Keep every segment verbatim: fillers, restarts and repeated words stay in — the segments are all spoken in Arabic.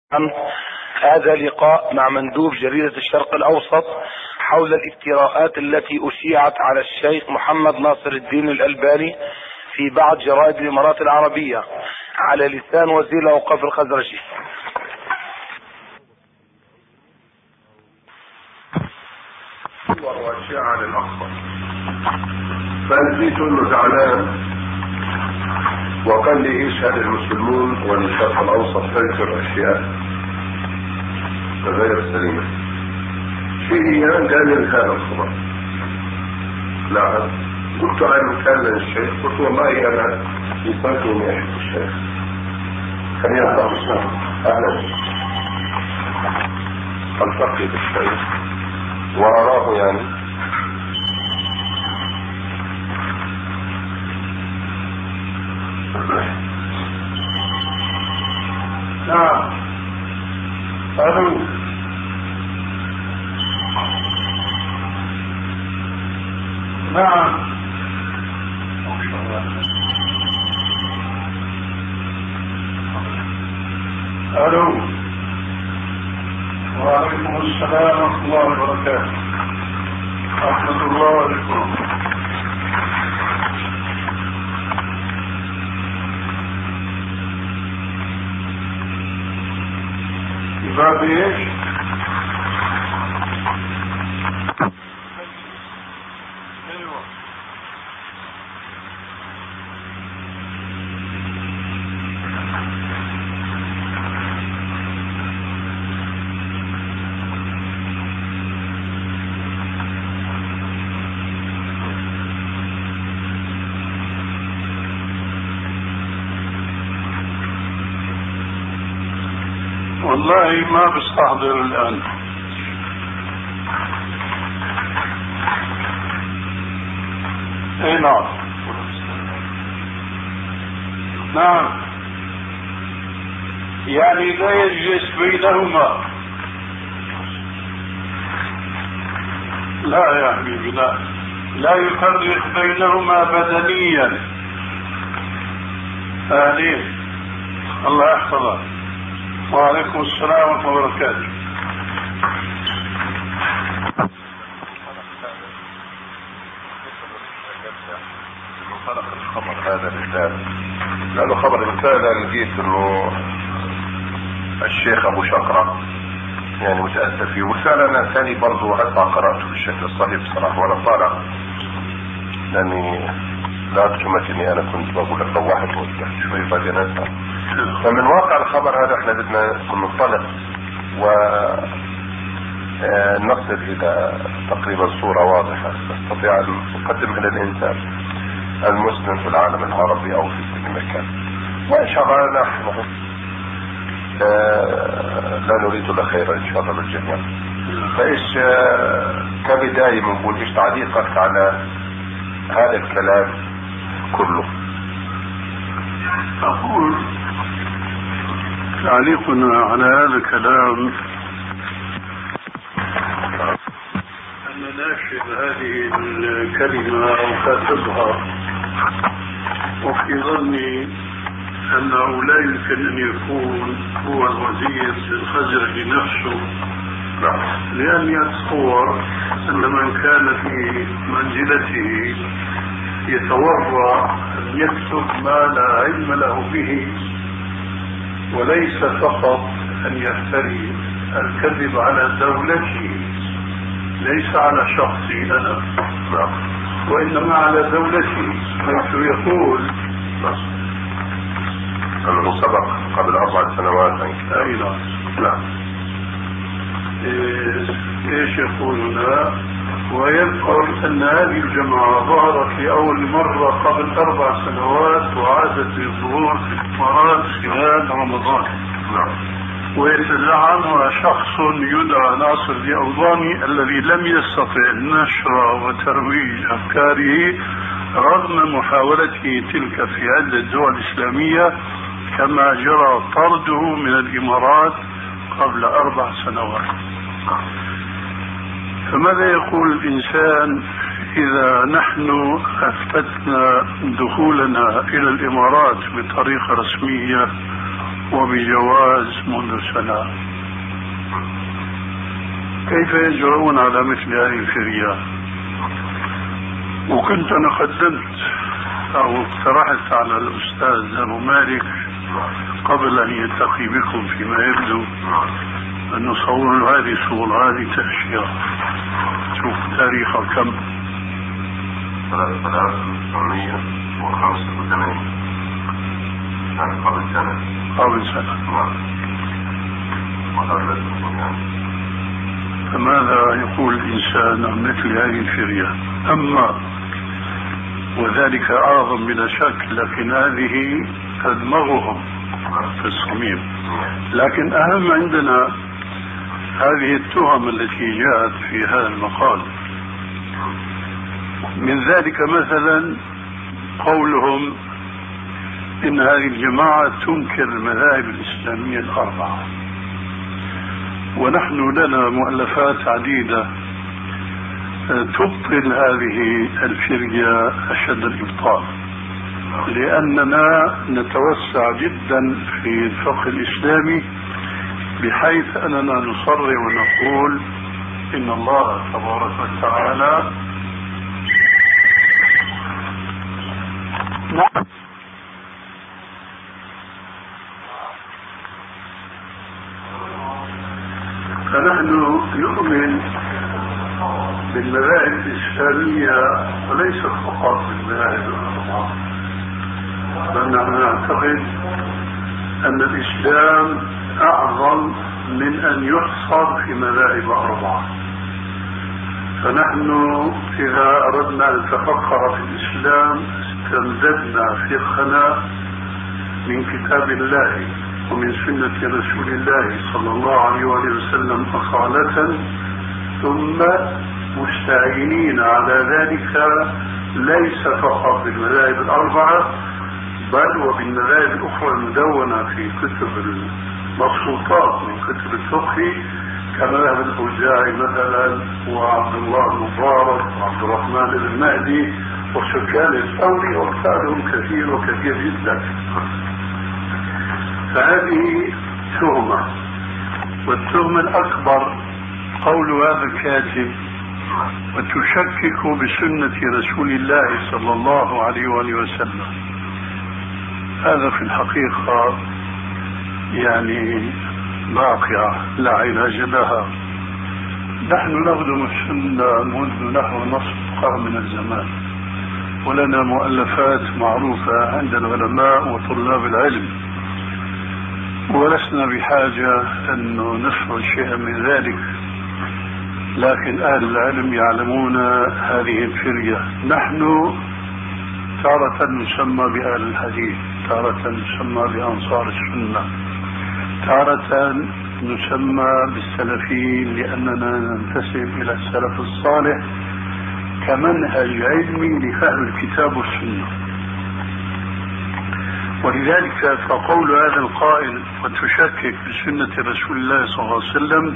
هذا لقاء مع مندوب جريدة الشرق الأوسط حول الافتراءات التي أشيعت على الشيخ محمد ناصر الدين الألباني في بعض جرائد الإمارات العربية على لسان وزير الأوقاف الخزرجي. وأشياء عن الأخبار فنسيت إنه زعلان وقال لي يشهد المسلمون والشرق الأوسط تنشر أشياء غير سليمة. في أيام قال لي هذا الخبر. نعم قلت أنا كان الشيخ قلت والله أنا يفكرني أحب الشيخ كان يطلع بسنة أهلا ألتقي بالشيخ وأراه يعني نعم ألو نعم ألو وعليكم السلام ورحمة الله وبركاته. رحمة الله عليكم. باب ايش؟ ايوه والله ما بستحضر الآن. اي نعم نعم يعني لا يجلس بينهما. لا يا حبيبي لا لا يفرق بينهما بدنيا. اهلين الله يحفظك. وعليكم السلام ورحمة الله وبركاته. منطلق الخبر هذا بالذات لأنه خبر الرسالة لقيت انه الشيخ ابو شقرة يعني متأثر فيه، ورسالة انا ثاني برضو اتبع قرأته بالشكل الصحيح بصراحة وانا طالع لاني لا تكمت اني انا كنت بقول لك واحد ولا شوي بعدين انسى. فمن واقع الخبر هذا احنا بدنا نطلع ونصل الى تقريبا صورة واضحة نستطيع ان نقدمها للانسان المسلم في العالم العربي او في كل مكان. وان شاء الله نحن لا نريد الا خيرا ان شاء الله للجميع. فايش كبداية بنقول ايش تعليقك على هذا الكلام كله؟ أقول تعليقنا على هذا الكلام أن ناشر هذه الكلمة أو كاتبها وفي ظني أنه لا يمكن أن يكون هو الوزير الخزرجي نفسه، لأن يتصور أن من كان في منزلته يتورع أن يكتب ما لا علم له به، وليس فقط أن يفتري الكذب على دولته ليس على شخصي أنا وإنما على دولته، حيث يقول أنه سبق قبل أربع سنوات. أي نعم نعم إيش يقول هنا؟ ويذكر أن هذه الجماعة ظهرت لأول مرة قبل أربع سنوات وعادت للظهور في الإمارات خلال رمضان. نعم. ويتزعمها شخص يدعى ناصر الأوضاني الذي لم يستطع نشر وترويج أفكاره رغم محاولته تلك في عدة دول إسلامية، كما جرى طرده من الإمارات قبل أربع سنوات. فماذا يقول الإنسان إذا نحن أثبتنا دخولنا إلى الإمارات بطريقة رسمية وبجواز منذ سنة. كيف يجرؤون على مثل هذه الفرية؟ وكنت أنا قدمت أو اقترحت على الأستاذ أبو مالك قبل أن يلتقي بكم فيما يبدو أن نصور هذه الصورة، هذه تأشيرة. شوف تاريخها كم؟ ثلاثة آلاف وتسعمية وخمسة وثمانين، يعني قبل سنة. قبل سنة. نعم. فماذا يقول الإنسان عن مثل هذه الفرية؟ أما وذلك أعظم بلا شك، لكن هذه تدمغهم في الصميم. لكن أهم عندنا هذه التهم التي جاءت في هذا المقال. من ذلك مثلا قولهم إن هذه الجماعة تنكر المذاهب الإسلامية الأربعة، ونحن لنا مؤلفات عديدة تبطل هذه الفرية أشد الإبطال، لأننا نتوسع جدا في الفقه الإسلامي بحيث أننا نصر ونقول إن الله تبارك وتعالى نعم فنحن نؤمن بالمذاهب الإسلامية وليس فقط بالمذاهب الأربعة، بل نحن نعتقد أن الإسلام أعظم من أن يحصر في مذاهب أربعة. فنحن إذا أردنا أن نتفكر في الإسلام استمددنا فقهنا من كتاب الله ومن سنة رسول الله صلى الله عليه وسلم أصالة، ثم مستعينين على ذلك ليس فقط بالمذاهب الأربعة بل وبالمذاهب الأخرى المدونة في كتب المبسوطات من كتب الفقه كمذهب الأوزاعي مثلا وعبد الله المبارك وعبد الرحمن بن مهدي وسفيان الثوري وأمثالهم كثير وكثير جدا. فهذه تهمة، والتهمة الأكبر قول هذا الكاتب وتشكك بسنة رسول الله صلى الله عليه وآله وسلم. هذا في الحقيقة يعني باقعة لا علاج لها. نحن نخدم السنة منذ نحو نصف قرن من الزمان، ولنا مؤلفات معروفة عند العلماء وطلاب العلم، ولسنا بحاجة أن نفعل شيئا من ذلك. لكن أهل العلم يعلمون هذه الفرية. نحن تارة نسمى بأهل الحديث، تارة نسمى بأنصار السنة، تارة نسمى بالسلفيين لأننا ننتسب إلى السلف الصالح كمنهج علمي لفهم الكتاب والسنة. ولذلك فقول هذا القائل وتشكك بسنة رسول الله صلى الله عليه وسلم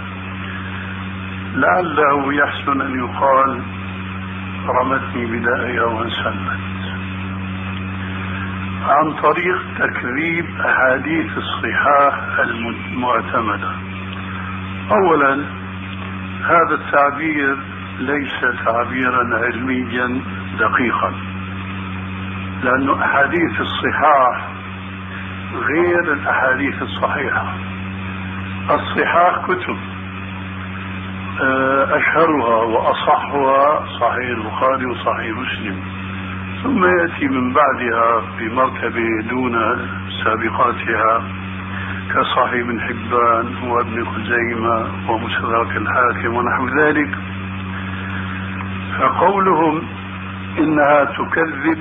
لعله يحسن أن يقال رمتني بدائها وانسلت، عن طريق تكذيب أحاديث الصحاح المعتمدة. أولا هذا التعبير ليس تعبيرا علميا دقيقا، لأن أحاديث الصحاح غير الأحاديث الصحيحة. الصحاح كتب أشهرها وأصحها صحيح البخاري وصحيح مسلم، ثم يأتي من بعدها بمرتبة دون سابقاتها كصحيح ابن حبان وابن خزيمة ومستدرك الحاكم ونحو ذلك. فقولهم إنها تكذب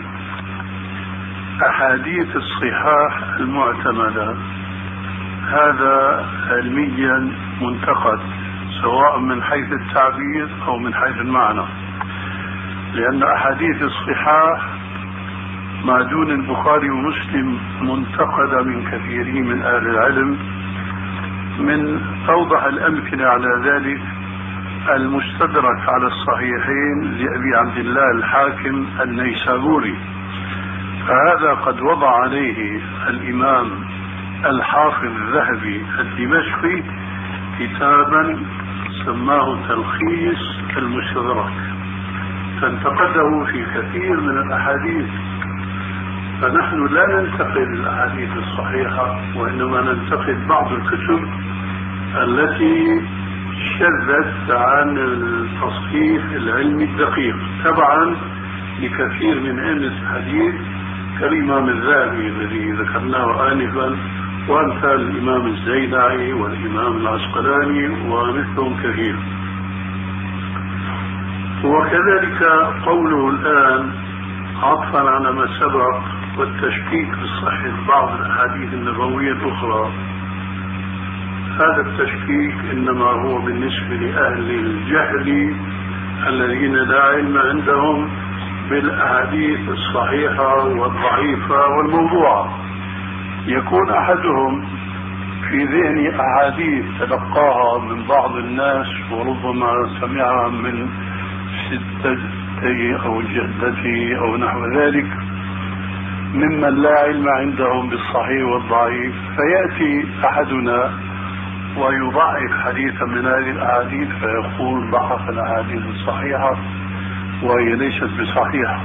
أحاديث الصحاح المعتمدة هذا علميا منتقد، سواء من حيث التعبير أو من حيث المعنى، لأن أحاديث الصحاح ما دون البخاري ومسلم منتقدة من كثيرين من أهل العلم. من أوضح الأمثلة على ذلك المستدرك على الصحيحين لأبي عبد الله الحاكم النيسابوري، فهذا قد وضع عليه الإمام الحافظ الذهبي الدمشقي كتابا سماه تلخيص المستدرك، فانتقده في كثير من الأحاديث. فنحن لا ننتقد الأحاديث الصحيحة، وإنما ننتقد بعض الكتب التي شذت عن التصحيح العلمي الدقيق تبعا لكثير من أئمة الحديث كالإمام الذهبي الذي ذكرناه آنفا، وأمثال الإمام الزيلعي والإمام العسقلاني ومثلهم كثير. وكذلك قوله الآن عطفا على ما سبق والتشكيك بصحة بعض الأحاديث النبوية الأخرى، هذا التشكيك إنما هو بالنسبة لأهل الجهل الذين لا علم عندهم بالأحاديث الصحيحة والضعيفة والموضوعة. يكون أحدهم في ذهن أحاديث تلقاها من بعض الناس وربما سمعها من ستته أو جدته أو نحو ذلك ممن لا علم عندهم بالصحيح والضعيف، فيأتي أحدنا ويضعف حديثا من هذه الأحاديث فيقول ضعف الأحاديث الصحيحة وهي ليست بصحيحة.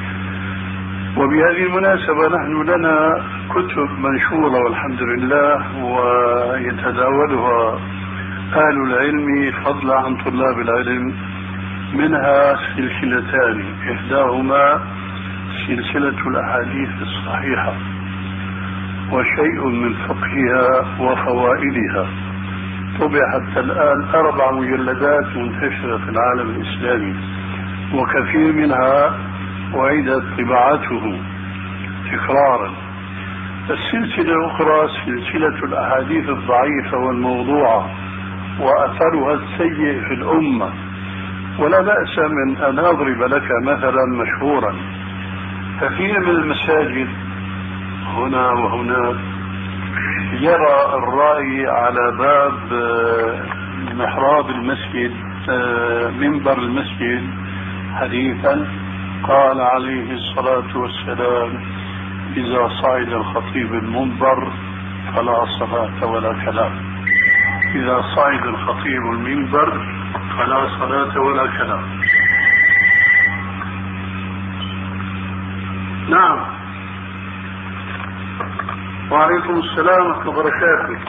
وبهذه المناسبة نحن لنا كتب منشورة والحمد لله ويتداولها أهل العلم فضلا عن طلاب العلم، منها سلسلتان، إحداهما سلسلة الأحاديث الصحيحة وشيء من فقهها وفوائدها، طبع حتى الآن أربع مجلدات منتشرة في العالم الإسلامي، وكثير منها وعيدت طباعته تكرارا. السلسلة الأخرى سلسلة الأحاديث الضعيفة والموضوعة وأثرها السيء في الأمة. ولا بأس من أن أضرب لك مثلا مشهورا، كثير من المساجد هنا وهناك يرى الرأي على باب محراب المسجد منبر المسجد حديثا قال عليه الصلاة والسلام: إذا صعد الخطيب المنبر فلا صلاة ولا كلام. إذا صعد الخطيب المنبر فلا صلاة ولا كلام. نعم. وعليكم السلام ورحمة الله وبركاته.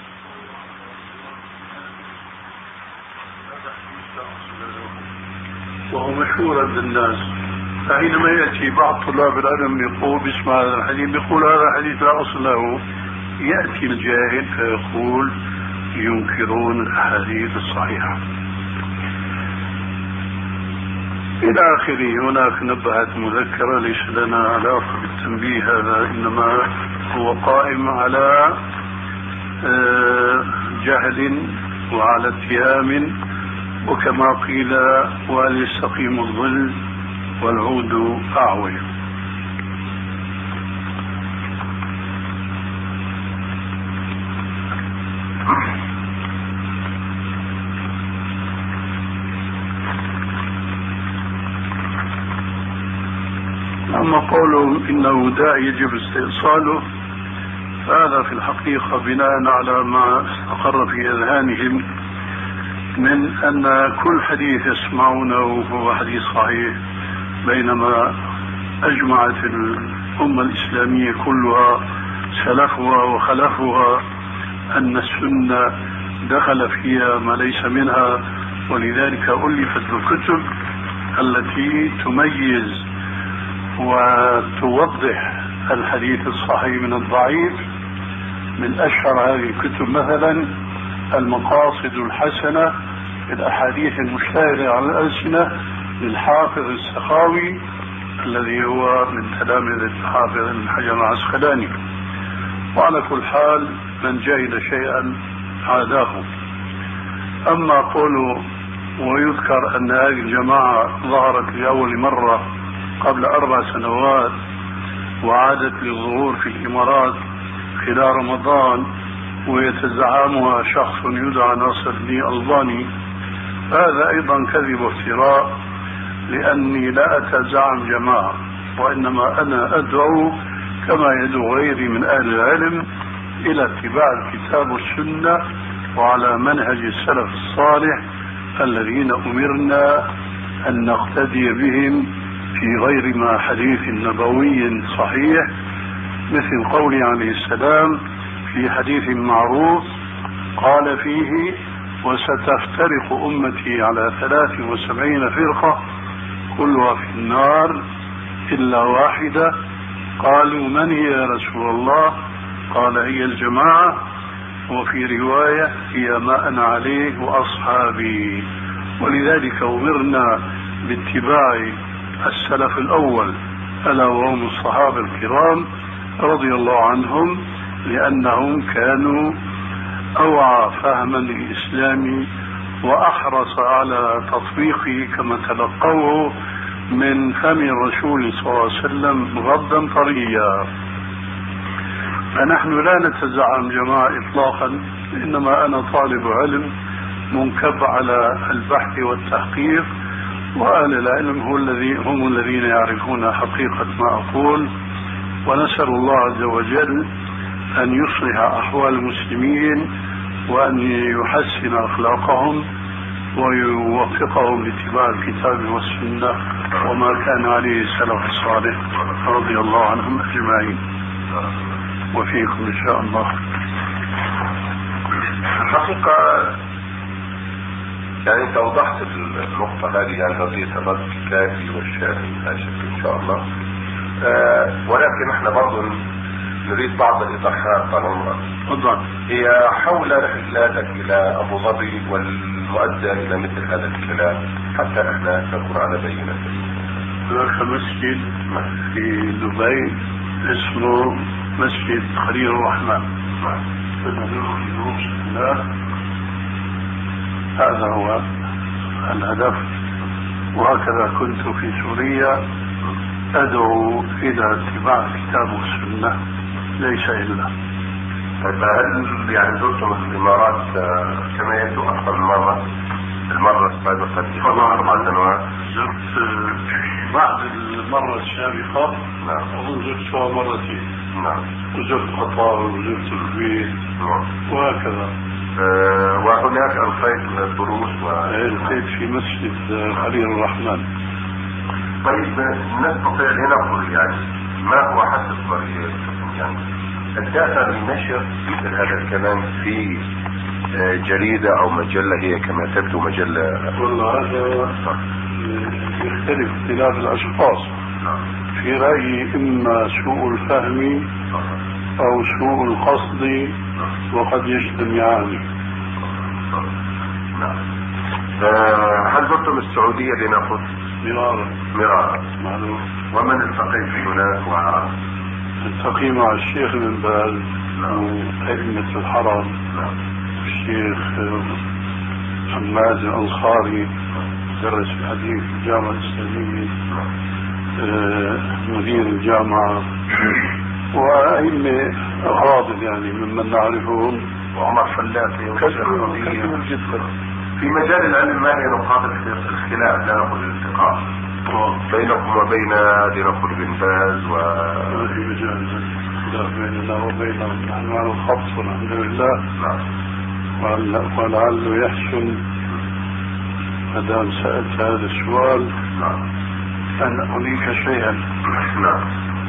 وهو مشهور عند الناس، فحينما يأتي بعض طلاب العلم يقول باسم هذا الحديث، يقول هذا الحديث لا أصل له، يأتي الجاهل فيقول ينكرون الأحاديث الصحيحة إلى آخره. هناك نبهت مذكرة ليس لنا علاقة بالتنبيه هذا، إنما هو قائم على جهل وعلى اتهام، وكما قيل وهل يستقيم الظل والعود أعوج. أما قولهم إنه داء يجب استئصاله، فهذا في الحقيقة بناء على ما استقر في أذهانهم من أن كل حديث يسمعونه هو حديث صحيح، بينما أجمعت الأمة الإسلامية كلها سلفها وخلفها أن السنة دخل فيها ما ليس منها، ولذلك ألفت الكتب التي تميز وتوضح الحديث الصحيح من الضعيف. من أشهر هذه الكتب مثلا المقاصد الحسنة في الأحاديث المشتهرة على الألسنة للحافظ السخاوي الذي هو من تلامذة الحافظ ابن حجر العسقلاني. وعلى كل حال من جهل شيئا عاداه. أما قوله ويذكر أن هذه الجماعة ظهرت لأول مرة قبل أربع سنوات وعادت للظهور في الإمارات خلال رمضان ويتزعمها شخص يدعى ناصر الدين الألباني، هذا أيضا كذب وافتراء، لأني لا أتزعم جماعة، وإنما أنا أدعو كما يدعو غيري من أهل العلم إلى اتباع الكتاب والسنة وعلى منهج السلف الصالح الذين أمرنا أن نقتدي بهم في غير ما حديث نبوي صحيح، مثل قوله عليه السلام في حديث معروف قال فيه: وستفترق أمتي على ثلاث وسبعين فرقة كلها في النار إلا واحدة. قالوا: من هي يا رسول الله؟ قال: هي الجماعة، وفي رواية: هي ما أنا عليه وأصحابي. ولذلك أمرنا باتباع السلف الأول ألا وهم الصحابة الكرام رضي الله عنهم، لأنهم كانوا أوعى فهما للإسلام وأحرص على تطبيقه كما تلقوه من فم الرسول صلى الله عليه وسلم غضا طريا. فنحن لا نتزعم جماعة إطلاقا، إنما أنا طالب علم منكب على البحث والتحقيق، وأهل العلم هو الذي هم الذين يعرفون حقيقة ما أقول. ونسأل الله عز وجل أن يصلح أحوال المسلمين وأن يحسن أخلاقهم ويوفقهم لاتباع الكتاب والسنة وما كان عليه السلف الصالح رضي الله عنهم أجمعين، وفيكم إن شاء الله. الحقيقة يعني أنت وضحت النقطة هذه، يعني قضية الرد الكافي والشافي لا شك إن شاء الله. آه ولكن احنا برضو نريد بعض الإيضاحات طالما هي حول رحلاتك إلى أبو ظبي والمؤدى إلى مثل هذا الكلام حتى احنا نكون على بينة. هناك مسجد في دبي اسمه مسجد خليل الرحمن، هذا هو الهدف. وهكذا كنت في سوريا أدعو إلى اتباع الكتاب والسنة ليس إلا. طيب هل يعني زرتم الإمارات كما يبدو أكثر من مرة؟ المرة السابقة طبعا أربع سنوات زرت بعد المرة السابقة. نعم. أظن زرتها مرتين. نعم. وزرت قطر وزرت الكويت. نعم. وهكذا. أه وهناك ألقيت الدروس و... ألقيت في مسجد خليل الرحمن. طيب نستطيع لنقول يعني ما هو حسب طريقة يعني الدافع للنشر مثل هذا الكلام في جريدة أو مجلة هي كما تبدو مجلة؟ والله هذا يختلف اختلاف الأشخاص. في رأيي إما سوء الفهم أو سوء القصد وقد يجتمعان. نعم. هل زرتم السعودية لنأخذ؟ مرارا. مرارا. معلوم. ومن التقيت هناك؟ و التقي مع الشيخ بن باز وأئمة الحرم. نعم. الشيخ حماد الأنصاري درس الحديث في الجامعة الإسلامية، مدير الجامعة، وأئمة أفاضل يعني ممن نعرفهم. وعمر فلاتي كثير جدا. في مجال العلم ما هي نقاط الخلاف لا نقول الالتقاء بينكم وبين لنقول بن باز؟ و في مجال الخلاف بيننا وبينهم نحن على الخط والحمد لله. نعم. ولعله يحسن ما دام سألت هذا السؤال نعم أن أريك شيئا. نعم.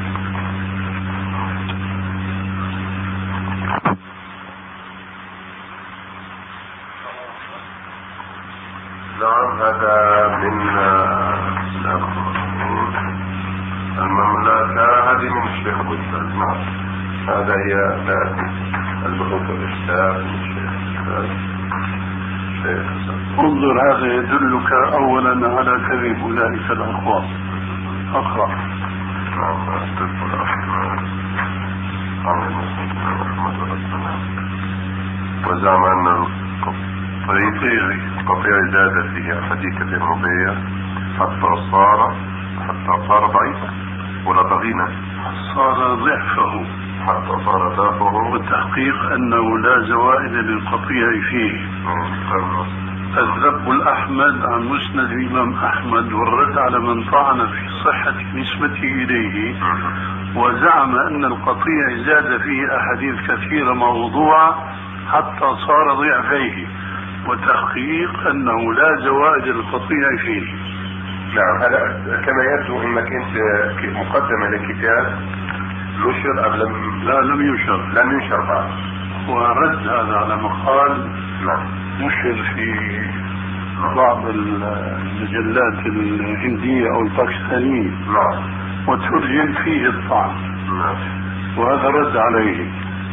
نعم هذا من المملكة، هذه من الشيخ أبو الفاز. نعم هذا هي البحوث والإشتاق من الشيخ. انظر هذا يدلك أولا على كذب أولئك الأخوان. أقرأ. نعم أستغفر الله. وزعم أن القطيع قطيع زاد فيه حديث الربيع حتى صار حتى صار ضعيفا ولا ضغينا، صار ضعفه حتى صار ضعفه، والتحقيق أنه لا زوائد للقطيع فيه. الذب الأحمد عن مسند الإمام أحمد والرد على من طعن في صحة نسبته إليه وزعم أن القطيع زاد فيه أحاديث كثيرة موضوعة حتى صار ضعفيه، وتحقيق أنه لا زوائد القطيع فيه. نعم، هذا كما يبدو أنك أنت مقدمة لكتاب نشر أم لم؟ لا لم ينشر. لم ينشر بعد. ورد هذا على مقال نعم نشر في بعض المجلات الهندية أو الباكستانية. نعم. وترجم فيه الطعن. نعم. وهذا رد عليه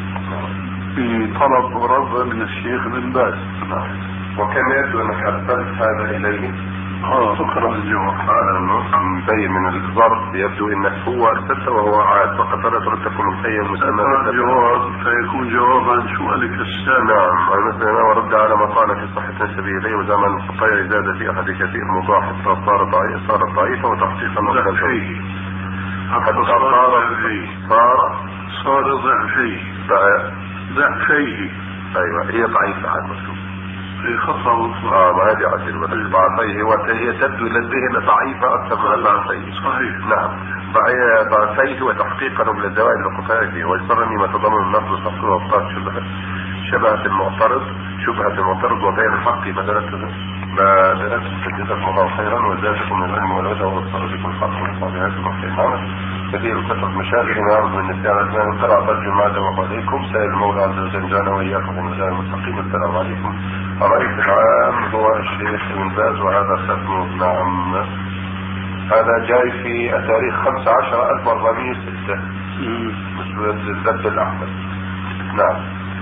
بطلب ورد من الشيخ بن باز. نعم. وكما يبدو أنك أرسلت هذا إليه. اه اقرأ الجواب. هذا مبين من الظرف يبدو انك هو ارسلته وهو عاد فقط لا ترد تكون مخيم مسمى الجواب فيكون جواب عن سؤالك السابق. نعم، مثلا ورد على مقالة في صحة نسبه اليه وزمن القطيع زاد في احد كثير موضوع حتى صار ضعيف صار ضعيفا وتحقيقا ضعفيه حتى صار صار صار ضعفيه ضعفيه. ايوه هي ضعيفة عاد مكتوب في خطأ مطلق. اه ما هذه عسل بس ضعفيه وهي تبدو الى الذهن ضعيفة اكثر من ضعفيه. صحيح. نعم، ضعفيه وتحقيقا للزوائد القطعية ويسرني ما تضمن النقل الصفر وابطال شبهة شبهة المعترض شبهة المعترض وبين الحق بدلت بدلت جزاكم الله خيرا وزادكم من العلم والهدى ووصل بكم الحق والصالحاتكم خيرا كثير كثرة مشاغل ويعرض من النسيان الأزمان وقرأ ترجم ما دام عليكم سائل المولى عز وجل جانا وإياكم في الميزان المستقيم. السلام عليكم. الرئيس العام هو الشيخ ابن باز وهذا ختمه. نعم، هذا جاي في التاريخ خمسة عشر ألف وأربعمائة وستة مسؤولية الذب الأحمد. نعم،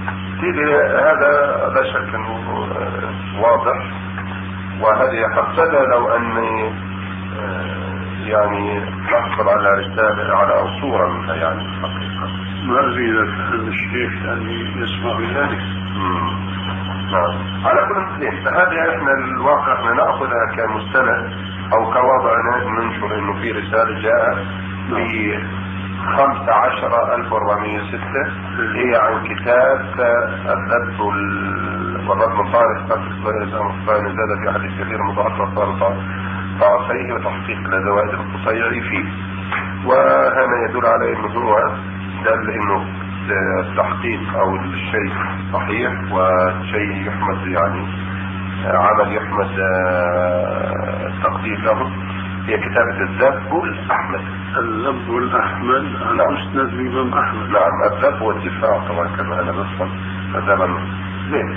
هذا لا شك أنه واضح، وهذه حسنا لو أني يعني نحصل على رسالة على أو صورة منها يعني حقيقة. ما أدري إذا كان الشيخ يعني يسمع بذلك. نعم، على كل مثلين هذه احنا الواقع احنا نأخذها كمستند أو كوضع ننشر إنه في رسالة جاء في خمسة عشر ألف وأربعمائة وستة هي عن كتاب الذب والرد من طارق فإن زاد في أحد الكثير مضاعف وصار ضعفيه وتحقيق لزوائد القطيع فيه. وهذا يدل على انه هو دل انه التحقيق او الشيء صحيح وشيء يحمد يعني عمل يحمد التقدير له. هي كتابة الذب الأحمد. الذب الأحمد عن مسند الإمام أحمد. نعم، الذب والدفاع طبعا كما أنا بفهم هذا زين.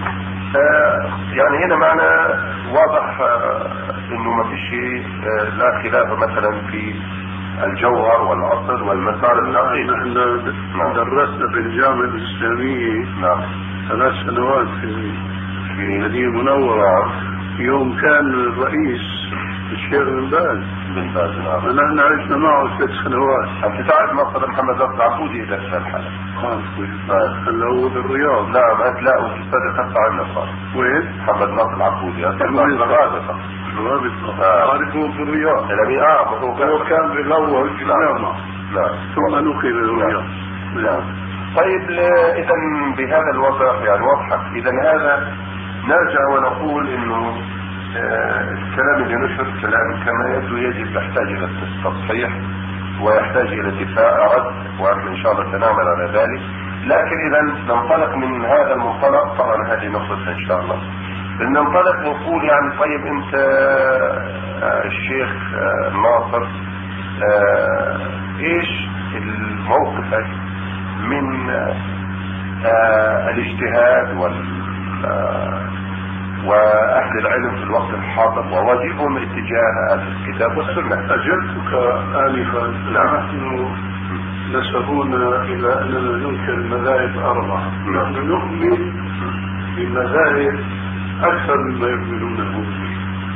يعني هنا معنى واضح انه ما فيش لا خلاف مثلا في الجوهر والاصل والمسار الحقيقي. نحن درسنا في الجامعة الإسلامية نعم ثلاث سنوات في في المدينة المنورة. يوم كان الرئيس الشيخ بن باز بن باز نعم ونحن عشنا معه ثلاث سنوات. انت تعرف مقصد محمد ناصر العبودي الى الحالة اللي هو بالرياض. نعم انت لا وتستاذ خمسة عنا صار وين؟ محمد ناصر العبودي هذا الرابطة الرابطة عارفه في الرياض. اه هو كان هو كان بالاول في الجامعة نعم ثم نقل الرياض. نعم. طيب اذا بهذا الوضع يعني واضحة. اذا هذا نرجع ونقول انه آه الكلام اللي نشر كلام كما يبدو يجب يحتاج الى التصحيح ويحتاج الى دفاع رد واحنا ان شاء الله سنعمل على ذلك. لكن اذا ننطلق من هذا المنطلق طبعا هذه نقطة ان شاء الله ننطلق نقول يعني طيب انت آه الشيخ آه ناصر آه ايش الموقف من آه الاجتهاد وال آه واهل العلم في الوقت الحاضر وواجبهم اتجاه الكتاب والسنة. اجلتك انفا. نحن نسبونا الى اننا ننكر المذاهب اربعة. نحن نؤمن بالمذاهب اكثر مما يؤمنونه به.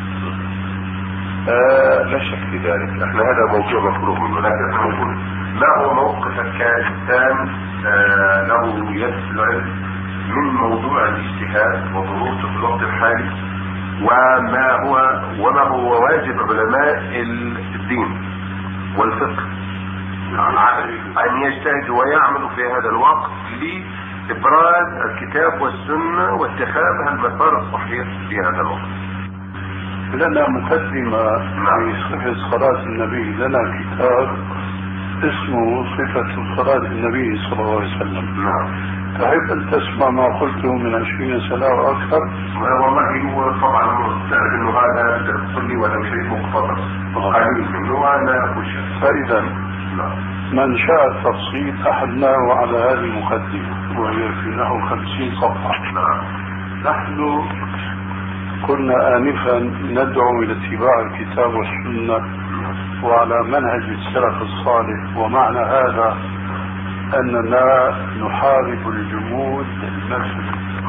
آه لا شك في ذلك. احنا هذا موضوع مفروغ منه. لكن احنا نقول ما هو موقفك كإنسان آه له يد العلم من موضوع الاجتهاد وضروره في الوقت الحالي وما هو وما هو واجب علماء الدين والفقه أن يجتهدوا ويعملوا في هذا الوقت ابراز الكتاب والسنة واتخاذها المسار الصحيح في هذا الوقت. لنا مقدمة في صفة صلاة النبي، لنا كتاب اسمه صفة صلاة النبي صلى الله عليه وسلم. نعم. تحب أن تسمع ما قلته من عشرين سنة وأكثر؟ والله هو طبعا تعرف أنه هذا تقول لي ولا شيء مقتضى قليل منه وأنا أقول شيء. فإذا من شاء التفصيل أحدناه على هذه المقدمة وهي في نحو خمسين صفحة. نعم. نحن كنا آنفا ندعو إلى اتباع الكتاب والسنة وعلى منهج السلف الصالح، ومعنى هذا أننا نحارب الجمود المذهبي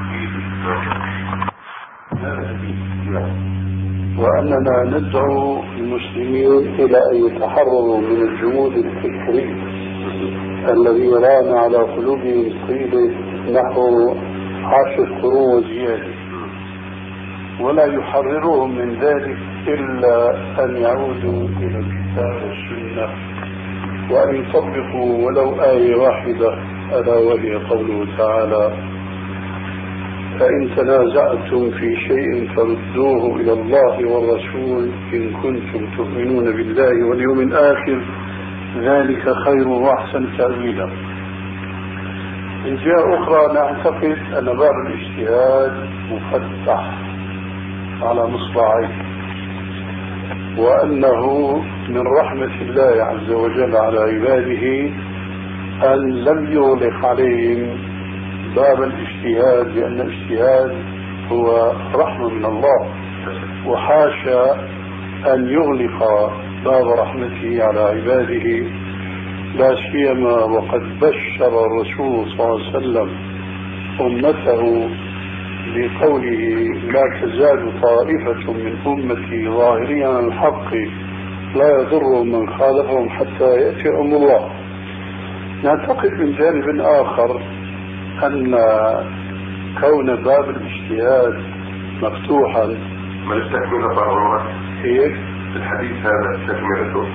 وأننا ندعو المسلمين إلى أن يتحرروا من الجمود الفكري الذي ران على قلوبهم طيلة نحو عشر قرون وزيادة، ولا يحررهم من ذلك إلا أن يعودوا إلى الكتاب والسنة وأن يطبقوا ولو آية واحدة، ألا وهي قوله تعالى: فإن تنازعتم في شيء فردوه إلى الله والرسول إن كنتم تؤمنون بالله واليوم الآخر ذلك خير وأحسن تأويلا. من جهة أخرى نعتقد أن باب الاجتهاد مفتح على مصراعيه، وأنه من رحمة الله عز وجل على عباده أن لم يغلق عليهم باب الاجتهاد، لأن الاجتهاد هو رحمة من الله، وحاشا أن يغلق باب رحمته على عباده، لا سيما وقد بشر الرسول صلى الله عليه وسلم أمته بقوله: لا تزال طائفة من أمتي ظاهرين على الحق لا يضر من خالفهم حتى يأتي أمر الله. نعتقد من جانب آخر أن كون باب الاجتهاد مفتوحا ما التكملة طبعا هيك الحديث هذا تكملته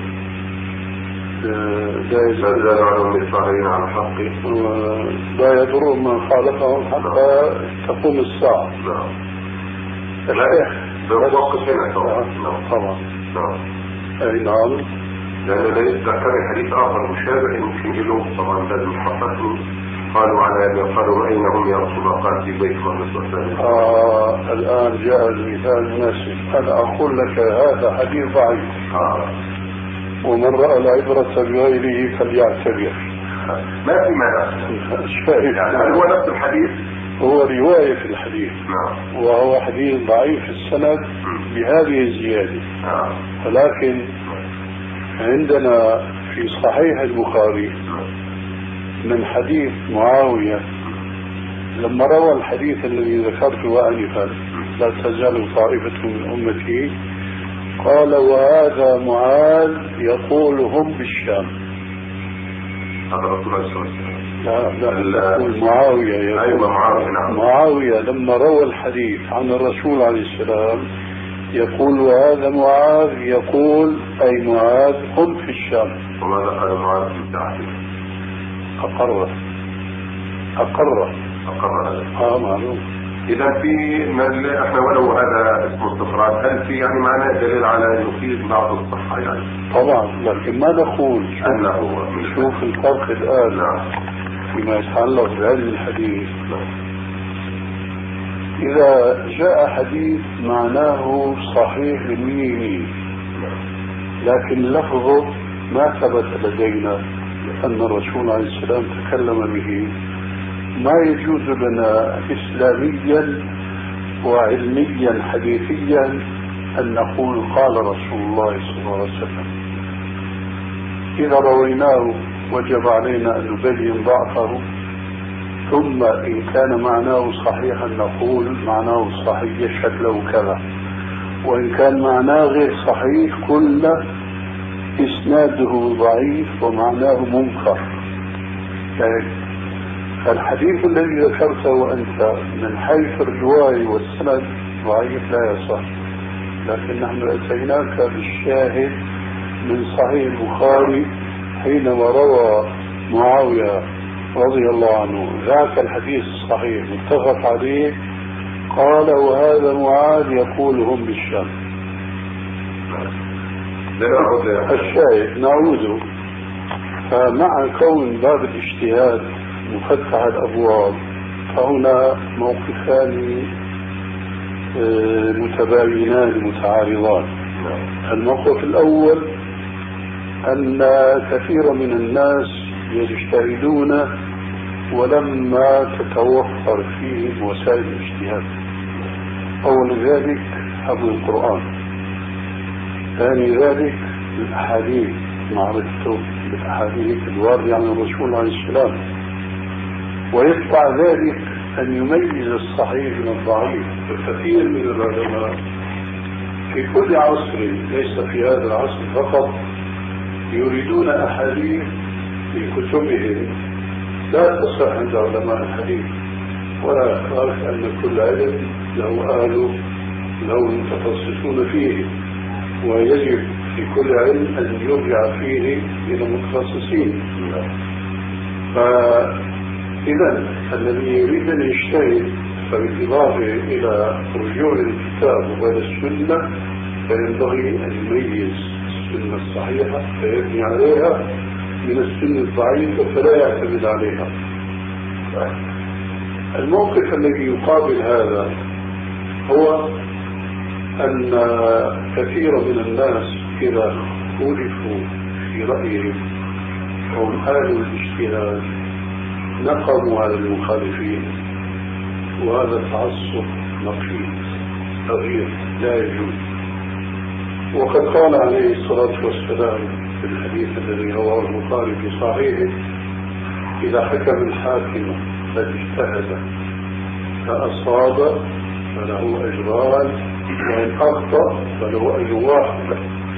لا يزال على الصالحين على الحق لا يضر من خالفهم حتى تقوم الساعة. نعم. الشيخ بالوقت هنا طبعا. طبعا. نعم. أي نعم. لأن لا يذكر حديث آخر مشابه يمكن له طبعا لازم يحققه. قالوا على قالوا أين هم يا رسول الله؟ قال في بيت الله. آه الآن جاء المثال المناسب. أنا أقول لك هذا حديث ضعيف. آه. ومن رأى العبرة بغيره فليعتبر. ما في مانع. يعني هو نفس الحديث، هو رواية في الحديث. نعم. وهو حديث ضعيف السند بهذه الزيادة. نعم. ولكن عندنا في صحيح البخاري من حديث معاوية لما روى الحديث الذي ذكرته آنفا: لا تزال طائفة من أمتي، قال: وهذا معاذ يقول هم بالشام. هذا رسول الله صلى الله عليه وسلم. لا لا يقول معاوية يقول أيوة معاوية. نعم. معاوية لما روى الحديث عن الرسول عليه السلام يقول: وهذا معاذ يقول أي معاذ هم في الشام. وماذا قال معاذ في تعالى؟ أقر أقر أقر هذا. آه معلوم. إذا في احنا ولو هذا اسمه استفراد، هل في يعني معنى دليل على انه في بعض الصحة يعني؟ طبعا، لكن ما نقول انه شوف الفرق الآن. نعم. فيما يتعلق بعلم الحديث. إذا جاء حديث معناه صحيح بالمية، لكن لفظه ما ثبت لدينا أن الرسول عليه السلام تكلم به، ما يجوز لنا إسلاميا وعلميا حديثيا أن نقول قال رسول الله صلى الله عليه وسلم. إذا رويناه وجب علينا أن نبين ضعفه، ثم إن كان معناه صحيحا نقول معناه صحيح يشهد له كذا، وإن كان معناه غير صحيح قلنا إسناده ضعيف ومعناه منكر. فالحديث الذي ذكرته أنت من حيث الرواية والسند ضعيف لا يصح، لكن نحن أتيناك بالشاهد من صحيح البخاري حينما روى معاوية رضي الله عنه ذاك الحديث الصحيح متفق عليه قال وهذا معاذ يقول هم بالشام. الشاهد نعود، فمع كون باب الاجتهاد مفتح الأبواب فهنا موقفان متباينان متعارضان. الموقف الأول أن كثير من الناس يجتهدون ولما تتوفر فيهم وسائل الاجتهاد. أول ذلك حفظ القرآن، ثاني ذلك الأحاديث، معرفته بالأحاديث الواردة عن الرسول عليه السلام، ويتبع ذلك أن يميز الصحيح من الضعيف. فكثير من العلماء في كل عصر ليس في هذا العصر فقط يريدون أحاديث في كتبهم لا تصح عند علماء الحديث، ولا يخاف أن كل علم له أهله له المتخصصون فيه، ويجب في كل علم أن يرجع فيه إلى متخصصين. فإذا الذي يريد أن يجتهد فبالإضافة إلى رجوع الكتاب وإلى السنة فينبغي أن يميز السنة الصحيحة فيبني عليها من السنة الضعيفة فلا يعتمد عليها. الموقف الذي يقابل هذا هو أن كثير من الناس إذا خولفوا في رأيهم هم أهل الاجتهاد نقموا على المخالفين، وهذا التعصب نقيض صغير لا يجوز. وقد قال عليه الصلاة والسلام في الحديث الذي رواه البخاري في صحيحه: إذا حكم الحاكم فاجتهد فأصاب فله أجران وإن أخطأ فله أجر واحد.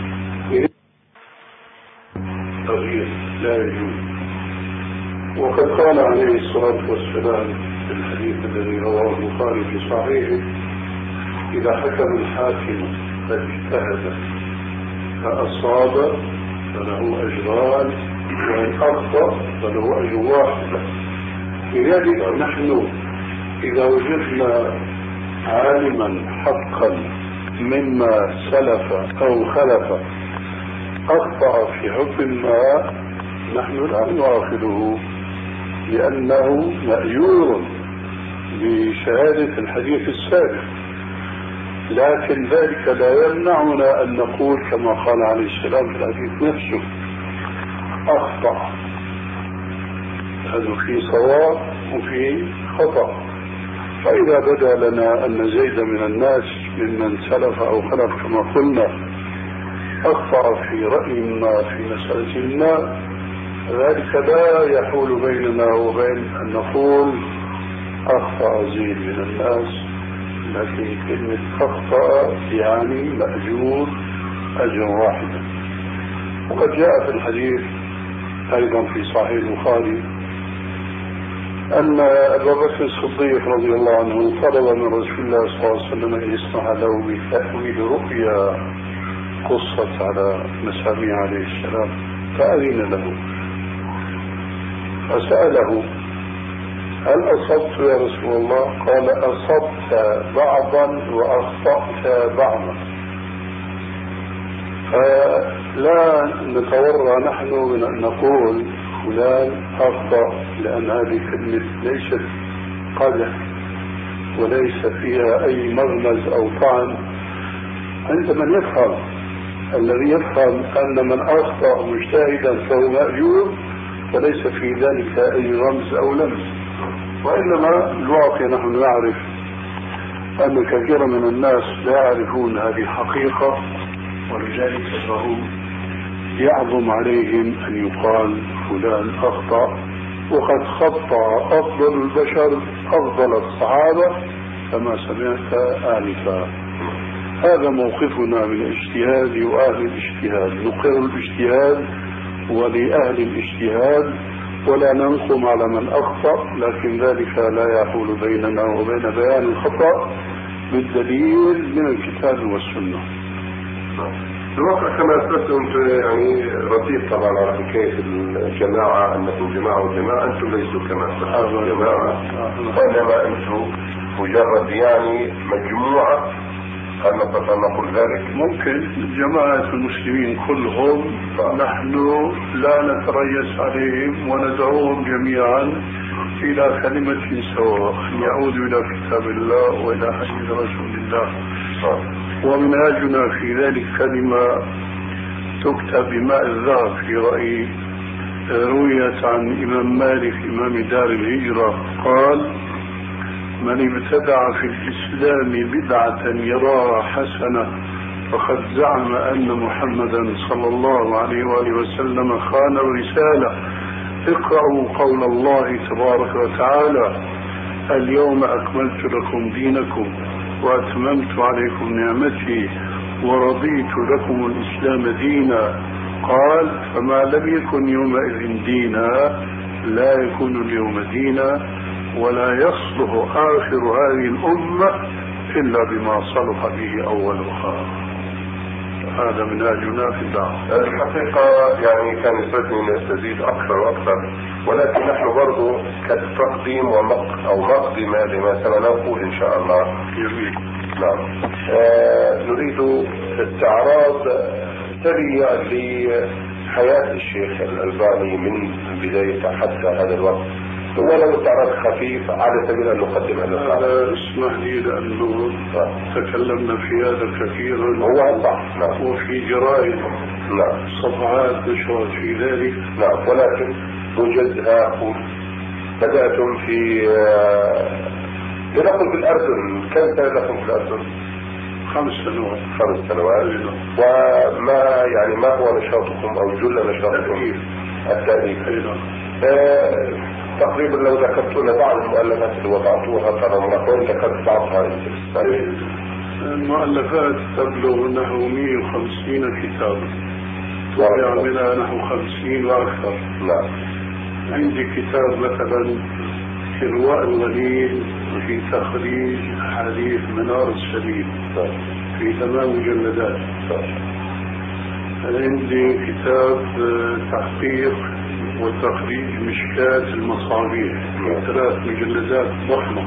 تغيير لا يجوز. وقد قال عليه الصلاة والسلام في الحديث الذي رواه البخاري في صحيحه: إذا حكم الحاكم فاجتهد فأصاب فله أجران وإن أخطأ فله أجر واحد. لذلك نحن إذا وجدنا عالما حقا مما سلف أو خلف أخطأ في حكم ما نحن لا نؤاخذه لأنه مأجور بشهادة الحديث السابق، لكن ذلك لا يمنعنا أن نقول كما قال عليه السلام في الحديث نفسه: أخطأ، هذا في صواب وفي خطأ. فإذا بدا لنا أن زيد من الناس ممن سلف أو خلف كما قلنا أخطأ في رأي ما في مسألة ما، ذلك لا يحول بيننا وبين أن نقول أخطأ زيد من الناس، لكن كلمة أخطأ يعني مأجور أجر واحدا. وقد جاء في الحديث أيضا في صحيح البخاري أن أبا بكر الصديق رضي الله عنه طلب من رسول الله صلى الله عليه وسلم أن يسمح له بتأويل رؤيا قصت على مسامع عليه السلام، فأذن له فسأله: هل أصبت يا رسول الله؟ قال: أصبت بعضا وأخطأت بعضا. فلا نتورع نحن من أن نقول فلان أخطأ، لأن هذه كلمة ليست قدح وليس فيها أي مغمز أو طعن عند من يفهم. الذي يفهم أن من أخطأ مجتهدا فهو مأجور فليس في ذلك أي رمز أو لمس، وإنما الواقع نحن نعرف أن كثير من الناس لا يعرفون هذه الحقيقة، ولذلك فهم يعظم عليهم أن يقال فلان أخطأ، وقد خطأ أفضل البشر أفضل الصحابة كما سمعت آنفا. هذا موقفنا من الاجتهاد وأهل الاجتهاد، نقر الاجتهاد ولأهل الاجتهاد ولا ننقم على من أخطأ، لكن ذلك لا يحول بيننا وبين بيان الخطأ بالدليل من الكتاب والسنة. الواقع كما أثبتم يعني رصيد طبعا على حكاية الجماعة، أنكم جماعة وجماعة، أنتم ليسوا كما أثبتم جماعة، وإنما أنتم مجرد يعني مجموعة، هل نستطيع نقول ذلك؟ ممكن جماعة المسلمين كلهم نحن لا نتريث عليهم وندعوهم جميعا إلى كلمة سواء يعودوا إلى كتاب الله وإلى حديث رسول الله. ومنهاجنا في ذلك كلمة تكتب بماء الذهب في رأيي، رويت عن إمام مالك إمام دار الهجرة قال: من ابتدع في الإسلام بدعة يراها حسنة فقد زعم أن محمدا صلى الله عليه وآله وسلم خان الرسالة. اقرأوا قول الله تبارك وتعالى: اليوم أكملت لكم دينكم وأتممت عليكم نعمتي ورضيت لكم الإسلام دينا. قال: فما لم يكن يومئذ دينا لا يكون اليوم دينا، ولا يصلح آخر هذه الأمة إلا بما صلح به أولها. هذا منهاجنا في الدعوة. الحقيقة يعني كان يسعدني أن أستزيد أكثر وأكثر، ولكن نحن برضو كتقديم ومق أو مقدمة لما سنقول إن شاء الله. جميل. نعم. آه نريد استعراض سريع لحياة الشيخ الألباني من بداية حتى هذا الوقت، ولو تعرض خفيف على سبيل أن نقدم هذا. اسمح لي لأنه تكلمنا في هذا كثيرا، هو صح. نعم. وفي جرائد نعم صفحات نشرت في ذلك. نعم. ولكن نوجدها أقول بدأتم في لنقل في الأردن. كم سنة لكم في الأردن؟ خمس سنوات. خمس سنوات. وما يعني ما هو نشاطكم أو جل نشاطكم؟ التأليف. آه تقريبا لو ذكرت لنا بعض المؤلفات اللي وضعتوها ترى وين ذكرت بعضها انت؟ المؤلفات تبلغ نحو مئة وخمسين كتابا، وضع منها نحو خمسين واكثر. نعم. عندي كتاب مثلا إرواء الغليل في تخريج حديث منار السبيل في ثمان مجلدات. عندي كتاب تحقيق وتخريج مشكات المصابيح في ثلاث مجلدات ضخمة.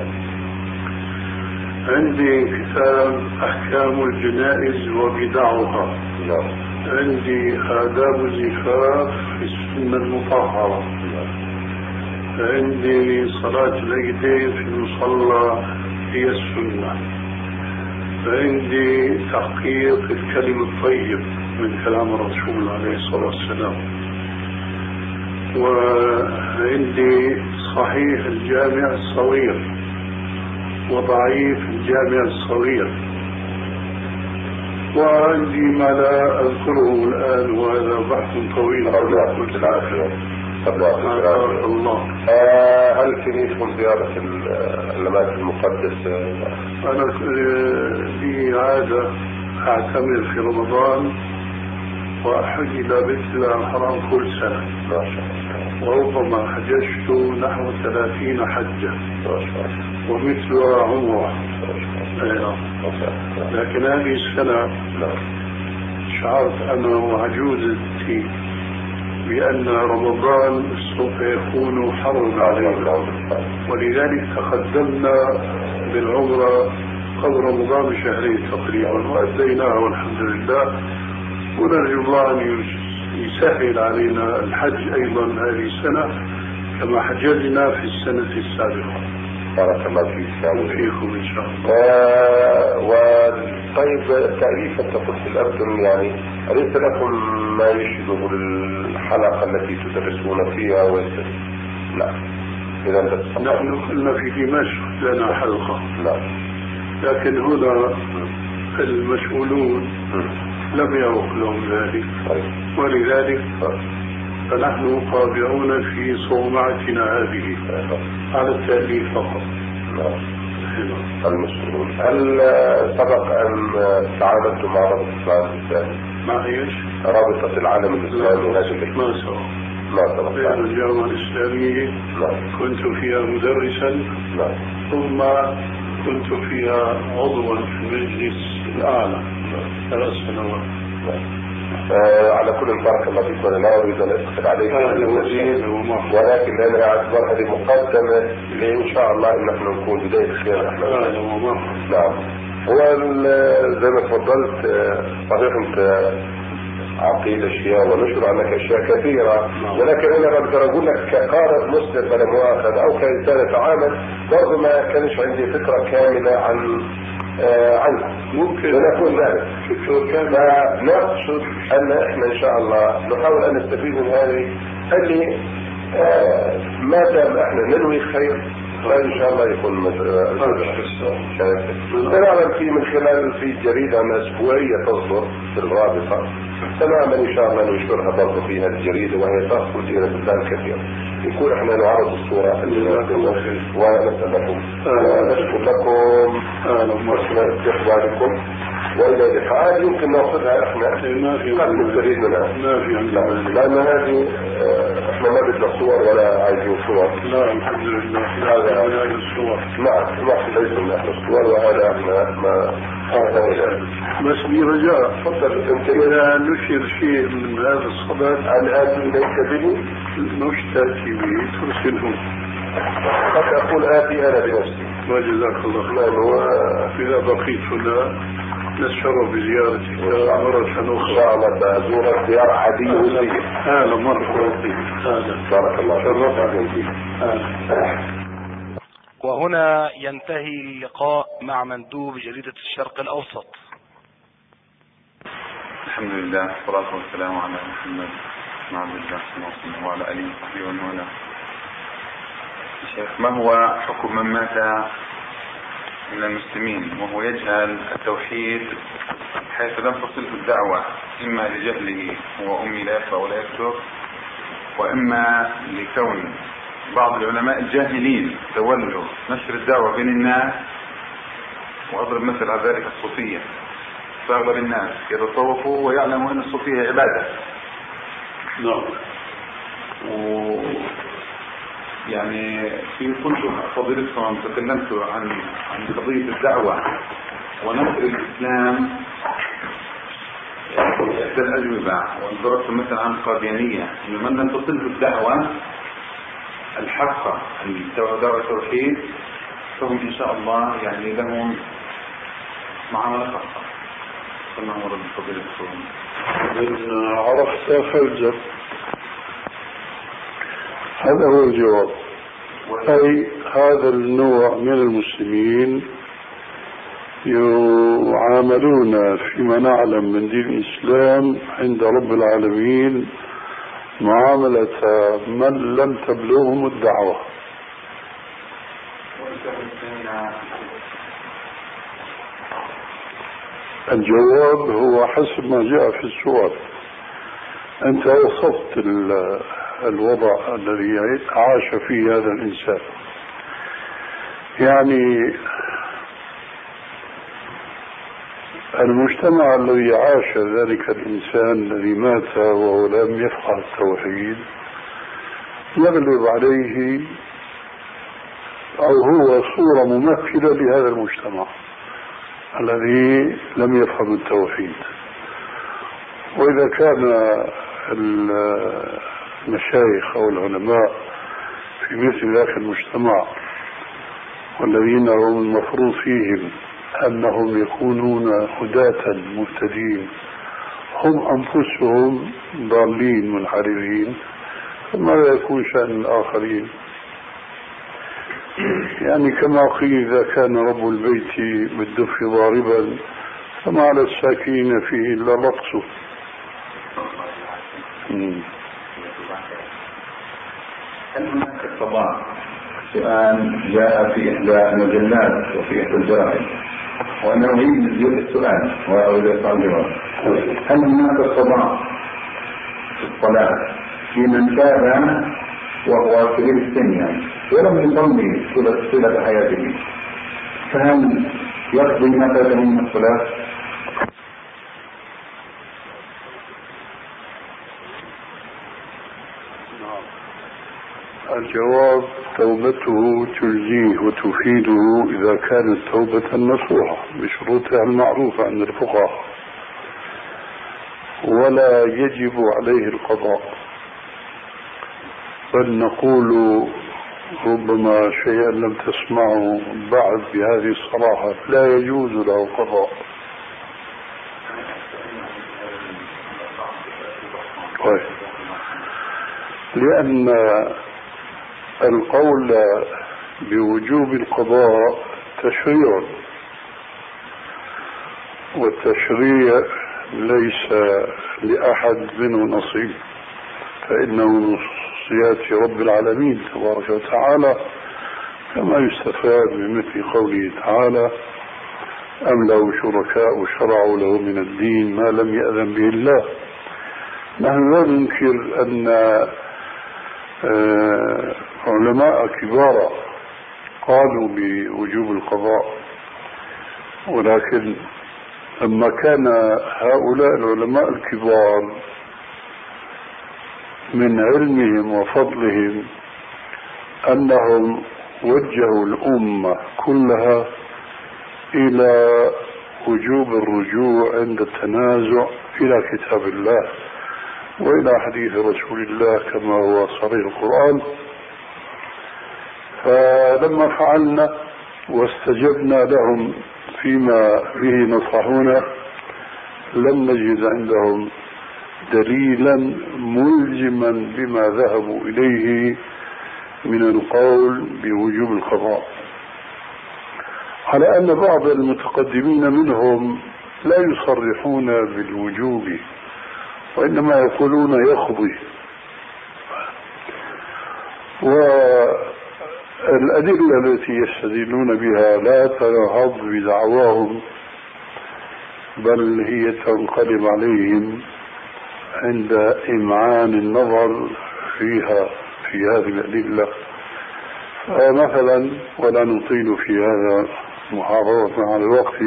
عندي كتاب أحكام الجنائز وبدعها. عندي آداب الزفاف في السنة المطهرة. عندي صلاة العيدين في المصلى هي السنة. عندي تحقيق الكلم الطيب من كلام الرسول عليه الصلاة والسلام. وعندي صحيح الجامع الصغير وضعيف الجامع الصغير. وعندي ما لا أذكره الآن وهذا بحث طويل. الله. آه هل تريدكم زيارة الأماكن المقدسة؟ أنا لي عادة أعتمر في رمضان وأحج إلى بيت الله الحرام كل سنة. ما شاء الله. وربما حججت نحو ثلاثين حجة ومثلها عمرة. لكن هذه السنة شعرت أنا وعجوزتي بأن رمضان سوف يكون حرب علينا، ولذلك تقدمنا بالعمرة قبل رمضان بشهرين تقريبا وأديناها والحمد لله، ونرجو الله أن يسهل علينا الحج أيضا هذه السنة كما حججنا في السنة السابقة. بارك الله فيك وفيكم إن شاء الله. آه وطيب تأليف التقص في الأردن يعني أليس لكم ما يشبه الحلقة التي تدرسون فيها ويسر؟ لا. إذا نحن كنا في دمشق لنا حلقة. لا. لكن هنا المسؤولون لم يروا لهم ذلك. طيب. ولذلك فنحن قابعون في صومعتنا هذه على التأليف فقط. المسؤولون. هل سبق أن تعاملتم مع رابطة العالم الإسلامي؟ مع ايش؟ رابطة العالم الإسلامي هذه؟ ما سبق. ما سبق. في الجامعة الإسلامية كنت فيها مدرسا. نعم. ثم كنت فيها عضوا في المجلس الأعلى ثلاث سنوات. آه على كل بارك الله فيك، وانا لا اريد ان ادخل عليك ولكن انا اعتبر هذه مقدمه لان شاء الله ان احنا نكون بدايه خير. نعم. هو زي ما تفضلت صحيح انت عقيد اشياء ونشر عنك اشياء كثيره، ولكن انا بقدر اقول لك كقارئ مسلم بلا مؤاخذه او كانسان يتعامل برضه ما كانش عندي فكره كامله عن آه عنه. ممكن نقول ذلك. فنقصد ان احنا ان شاء الله نحاول ان نستفيد من هذه اللي آه ما دام احنا ننوي خير فان شاء الله يكون نعلم في من خلال في جريده اسبوعيه تصدر في الرابطه تماما ان شاء الله ننشرها برضه في هذه الجريده وهي تاخذ الى بلدان كثيره. يكون احنا نعرض الصوره ونسال لكم ونشكر لكم حسن استقبالكم والى اللقاء. يمكن ناخذها احنا قد نستفيد منها لان هذه احنا ما بدنا صور ولا عايزين صور. لا الحمد لله هذا عايز الصور. نعم ما ليس من اهل الصور وهذا احنا ما بس برجاء تفضل انت اذا نشر شيء من هذا الصدد عن اتي اليك به مش تاتي به ترسله. قد اقول اتي انا بنفسي. ما جزاك الله خير. اذا بقيت هنا نتشرف بزيارتك مرة أخرى. إن شاء الله تزور زيارة عادية ودية. هلا مرحبا فيك. بارك الله شرفت. وهنا ينتهي اللقاء مع مندوب جريدة الشرق الأوسط. الحمد لله والصلاة والسلام على محمد مع عبد الله صلى الله وعلى آله وصحبه ومن والاه. شيخ، ما هو حكم من مات من المسلمين وهو يجهل التوحيد حيث لم تصله الدعوة إما لجهله هو أمي لا يقرأ ولا يكتب، وإما لكون بعض العلماء الجاهلين تولوا نشر الدعوة بين الناس، وأضرب مثل على ذلك الصوفية. فأغلب الناس يتصوفوا ويعلموا أن الصوفية عبادة. نعم. و يعني في كنت فضيلتكم تكلمت عن عن قضية الدعوة ونشر الإسلام في إحدى الأجوبة، وضربت مثلا عن القاديانية إن من لم تصله الدعوة الحقة دعوة التوحيد فهم إن شاء الله يعني لهم معاملة خاصة. كما هو رب فضيلتكم. إن عرفت فوزك هذا هو الجواب. أي هذا النوع من المسلمين يعاملون فيما نعلم من دين الإسلام عند رب العالمين معاملة من لم تبلغهم الدعوة. الجواب هو حسب ما جاء في السؤال. أنت وصفت الوضع الذي عاش فيه هذا الإنسان. يعني المجتمع الذي عاش ذلك الإنسان الذي مات وهو لم يفقه التوحيد يغلب عليه أو هو صورة ممثلة لهذا المجتمع الذي لم يفهم التوحيد. وإذا كان المشايخ أو العلماء في مثل ذاك المجتمع والذين هم المفروض فيهم أنهم يكونون هداة مهتدين هم أنفسهم ضالين منحرفين، فماذا يكون شأن الآخرين؟ يعني كما قيل إذا كان رب البيت بالدف ضاربا فما على الساكنين فيه إلا لطسه. هل هناك الصباح سؤال جاء في إحدى المجلات وفي إحدى الجرائد وأنا أريد السؤال وأريد الجواب. هل هناك الصباح في الصلاة في من تاب وهو كبير السن يعني ولم يصلي طيلة حياته فهل يقضي ما فاته من الصلاة؟ الجواب توبته تجزيه وتفيده إذا كانت توبة نصوحة بشروطها المعروفة عند الفقهاء. ولا يجب عليه القضاء، بل نقول ربما شيئا لم تسمعه بعد بهذه الصراحة، لا يجوز له القضاء. طيب. لأن القول بوجوب القضاء تشريع، والتشريع ليس لأحد منه نصيب، فإنه من خصوصيات رب العالمين تبارك وتعالى، كما يستفاد من مثل قوله تعالى: أم له شركاء شرعوا له من الدين ما لم يأذن به الله. نحن لا ننكر أن علماء كبار قالوا بوجوب القضاء، ولكن لما كان هؤلاء العلماء الكبار من علمهم وفضلهم أنهم وجهوا الأمة كلها إلى وجوب الرجوع عند التنازع إلى كتاب الله وإلى حديث رسول الله كما هو صريح القرآن، فلما فعلنا واستجبنا لهم فيما به نصحونا لم نجد عندهم دليلا ملزما بما ذهبوا إليه من القول بوجوب القضاء، على أن بعض المتقدمين منهم لا يصرحون بالوجوب وإنما يقولون يقضي. والأدلة التي يستدلون بها لا تنهض بدعواهم، بل هي تنقلب عليهم عند إمعان النظر فيها في هذه الأدلة. مثلا، ولا نطيل في هذا محاضرة على الوقت،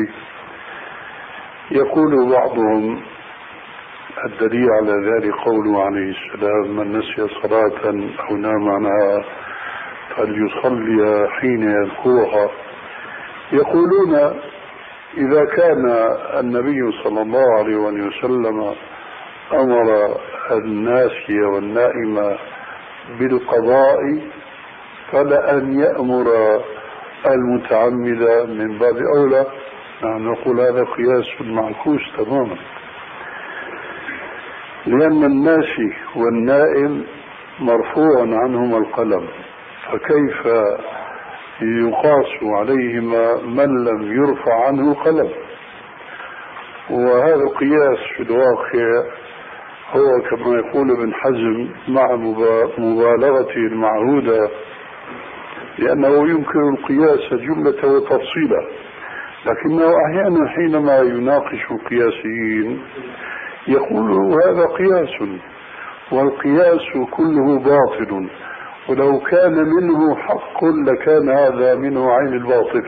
يقول بعضهم الدليل على ذلك قوله عليه السلام: من نسي صلاة أو نام عنها فليصليها حين يذكرها. يقولون إذا كان النبي صلى الله عليه وسلم أمر الناسي والنائم بالقضاء فلأن يأمر المتعمد من باب أولى. نحن نقول هذا قياس معكوس تماما، لأن الناسي والنائم مرفوع عنهما القلم، فكيف يقاس عليهما من لم يرفع عنه القلم؟ وهذا القياس في الواقع هو كما يقول ابن حزم مع مبالغته المعهودة، لأنه ينكر القياس جملة وتفصيلا، لكنه أحيانا حينما يناقش القياسيين يقول هذا قياس، والقياس كله باطل، ولو كان منه حق لكان هذا منه عين الباطل.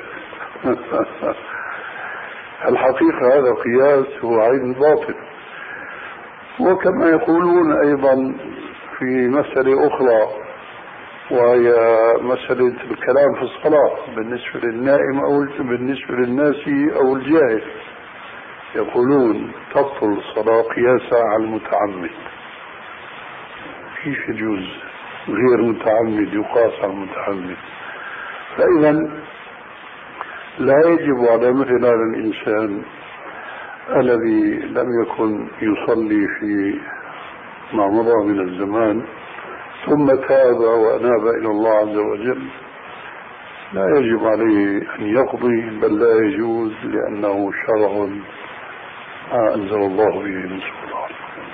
الحقيقة هذا قياس هو عين الباطل. وكما يقولون أيضا في مسألة أخرى، وهي مسألة الكلام في الصلاة بالنسبة للنائم أو بالنسبة للناس أو الجاهل، يقولون تبطل الصلاة قياسا على المتعمد. كيف يجوز غير متعمد يقاس على المتعمد؟ فإذا لا يجب على مثل هذا الإنسان الذي لم يكن يصلي في ما مضى من الزمان ثم تاب وأناب إلى الله عز وجل، لا يجب عليه أن يقضي، بل لا يجوز، لأنه شرع ما أنزل الله به من سلطان.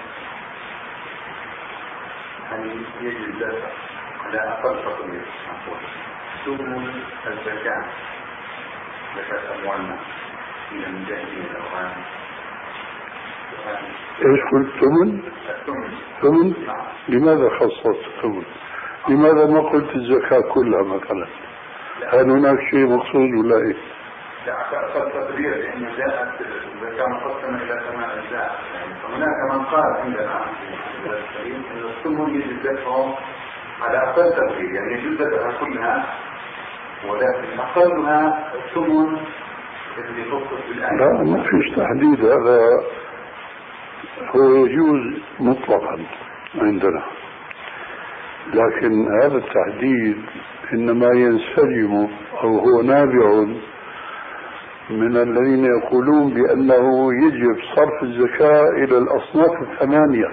يعني يجب الدفع على أقل تقدير ثمن الزكاة، زكاة أموالنا من المجاهدين الأوغان. ايش قلت؟ ثمن؟ ثمن؟ لماذا خصصت الثمن؟ لماذا ما قلت الزكاة كلها مثلا؟ هل هناك شيء مقصود ولا ايه؟ لا، أقل تقدير، لأن جاءت الزكاة مقسمة إلى ثمان أجزاء. هناك من قال عندنا الكريم أن الثمن يجب دفعه على أقل تقدير، يعني يجوز دفعها كلها، ولكن أقلها الثمن اللي خصص بالآية. لا، ما فيش تحديد. هذا هو يجوز مطلقا عندنا، لكن هذا التحديد إنما ينسجم أو هو نابع من الذين يقولون بأنه يجب صرف الزكاة إلى الأصناف الثمانية.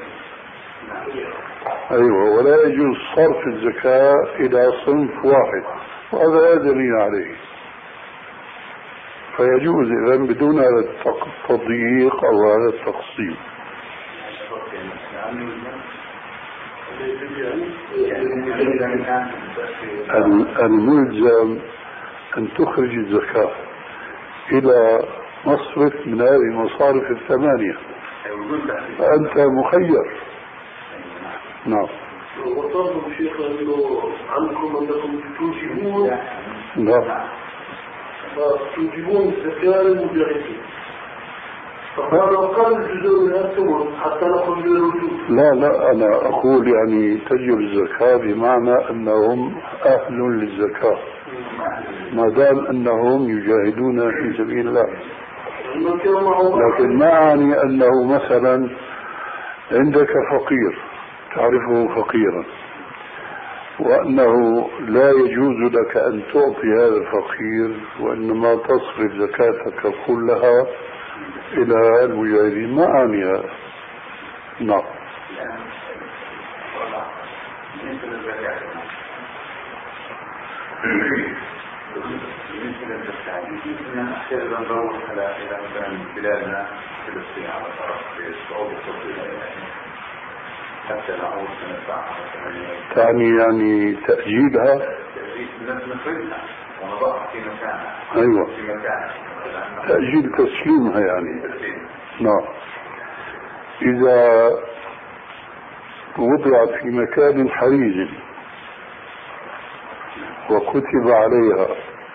أيوة، ولا يجوز صرف الزكاة إلى صنف واحد، وهذا لا دليل عليه. فيجوز إذا بدون هذا التضييق أو هذا التقسيم. الملزم أن تخرج الزكاة إلى مصرف من هذه المصارف الثمانية، فأنت مخير. نعم. وطالب شيخ أنه عنكم أنكم توجبون نعم توجبون الزكاة للمدرسين، فقال وقال الجزء من الثمن حتى نخرج من الوجود. لا لا أنا أقول يعني تجب الزكاة بمعنى أنهم أهل للزكاة ما دام أنهم يجاهدون في سبيل الله. لكن ما أعني أنه مثلا عندك فقير تعرفه فقيرا وأنه لا يجوز لك أن تعطي هذا الفقير وإنما تصرف زكاتك كلها إلى المجاهدين، ما أعني هذا. نعم. بالنسبة للزكاة يمكن أحيانا ندور على إلى مثلا بلادنا فلسطين على طرف في الصعود الصوفية حتى نعود سنة تعني يعني تأجيلها؟ تأجيل نخرجها ونضعها في مكانها. أيوة في مكانها. تأجيل تسليمها يعني. نعم. إذا وضعت في مكان حريز وكتب عليها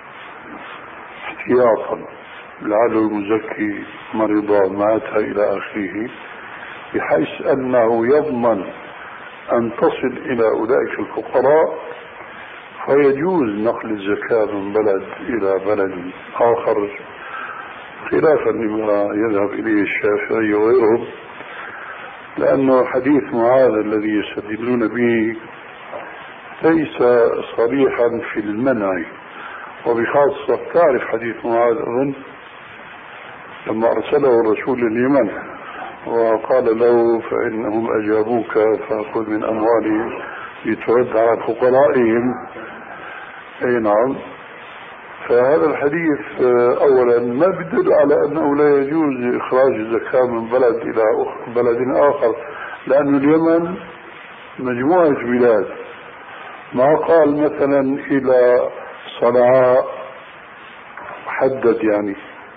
احتياطا لعل المزكي مرض مات إلى آخره، بحيث أنه يضمن أن تصل إلى أولئك الفقراء، فيجوز نقل الزكاة من بلد إلى بلد آخر خلافا لما يذهب إليه الشافعي وغيرهم، لأنه حديث معاذ الذي يستدلون به ليس صريحا في المنع. وبخاصة تعرف حديث معاذ أظن لما أرسله الرسول لليمن وقال له فإنهم أجابوك فأخذ من أموالهم لترد على فقرائهم. أي نعم. فهذا الحديث أولا ما بدل على أنه لا يجوز إخراج الزكاة من بلد إلى بلد آخر، لأن اليمن مجموعة بلاد، ما قال مثلا إلى صنعاء حدد يعني.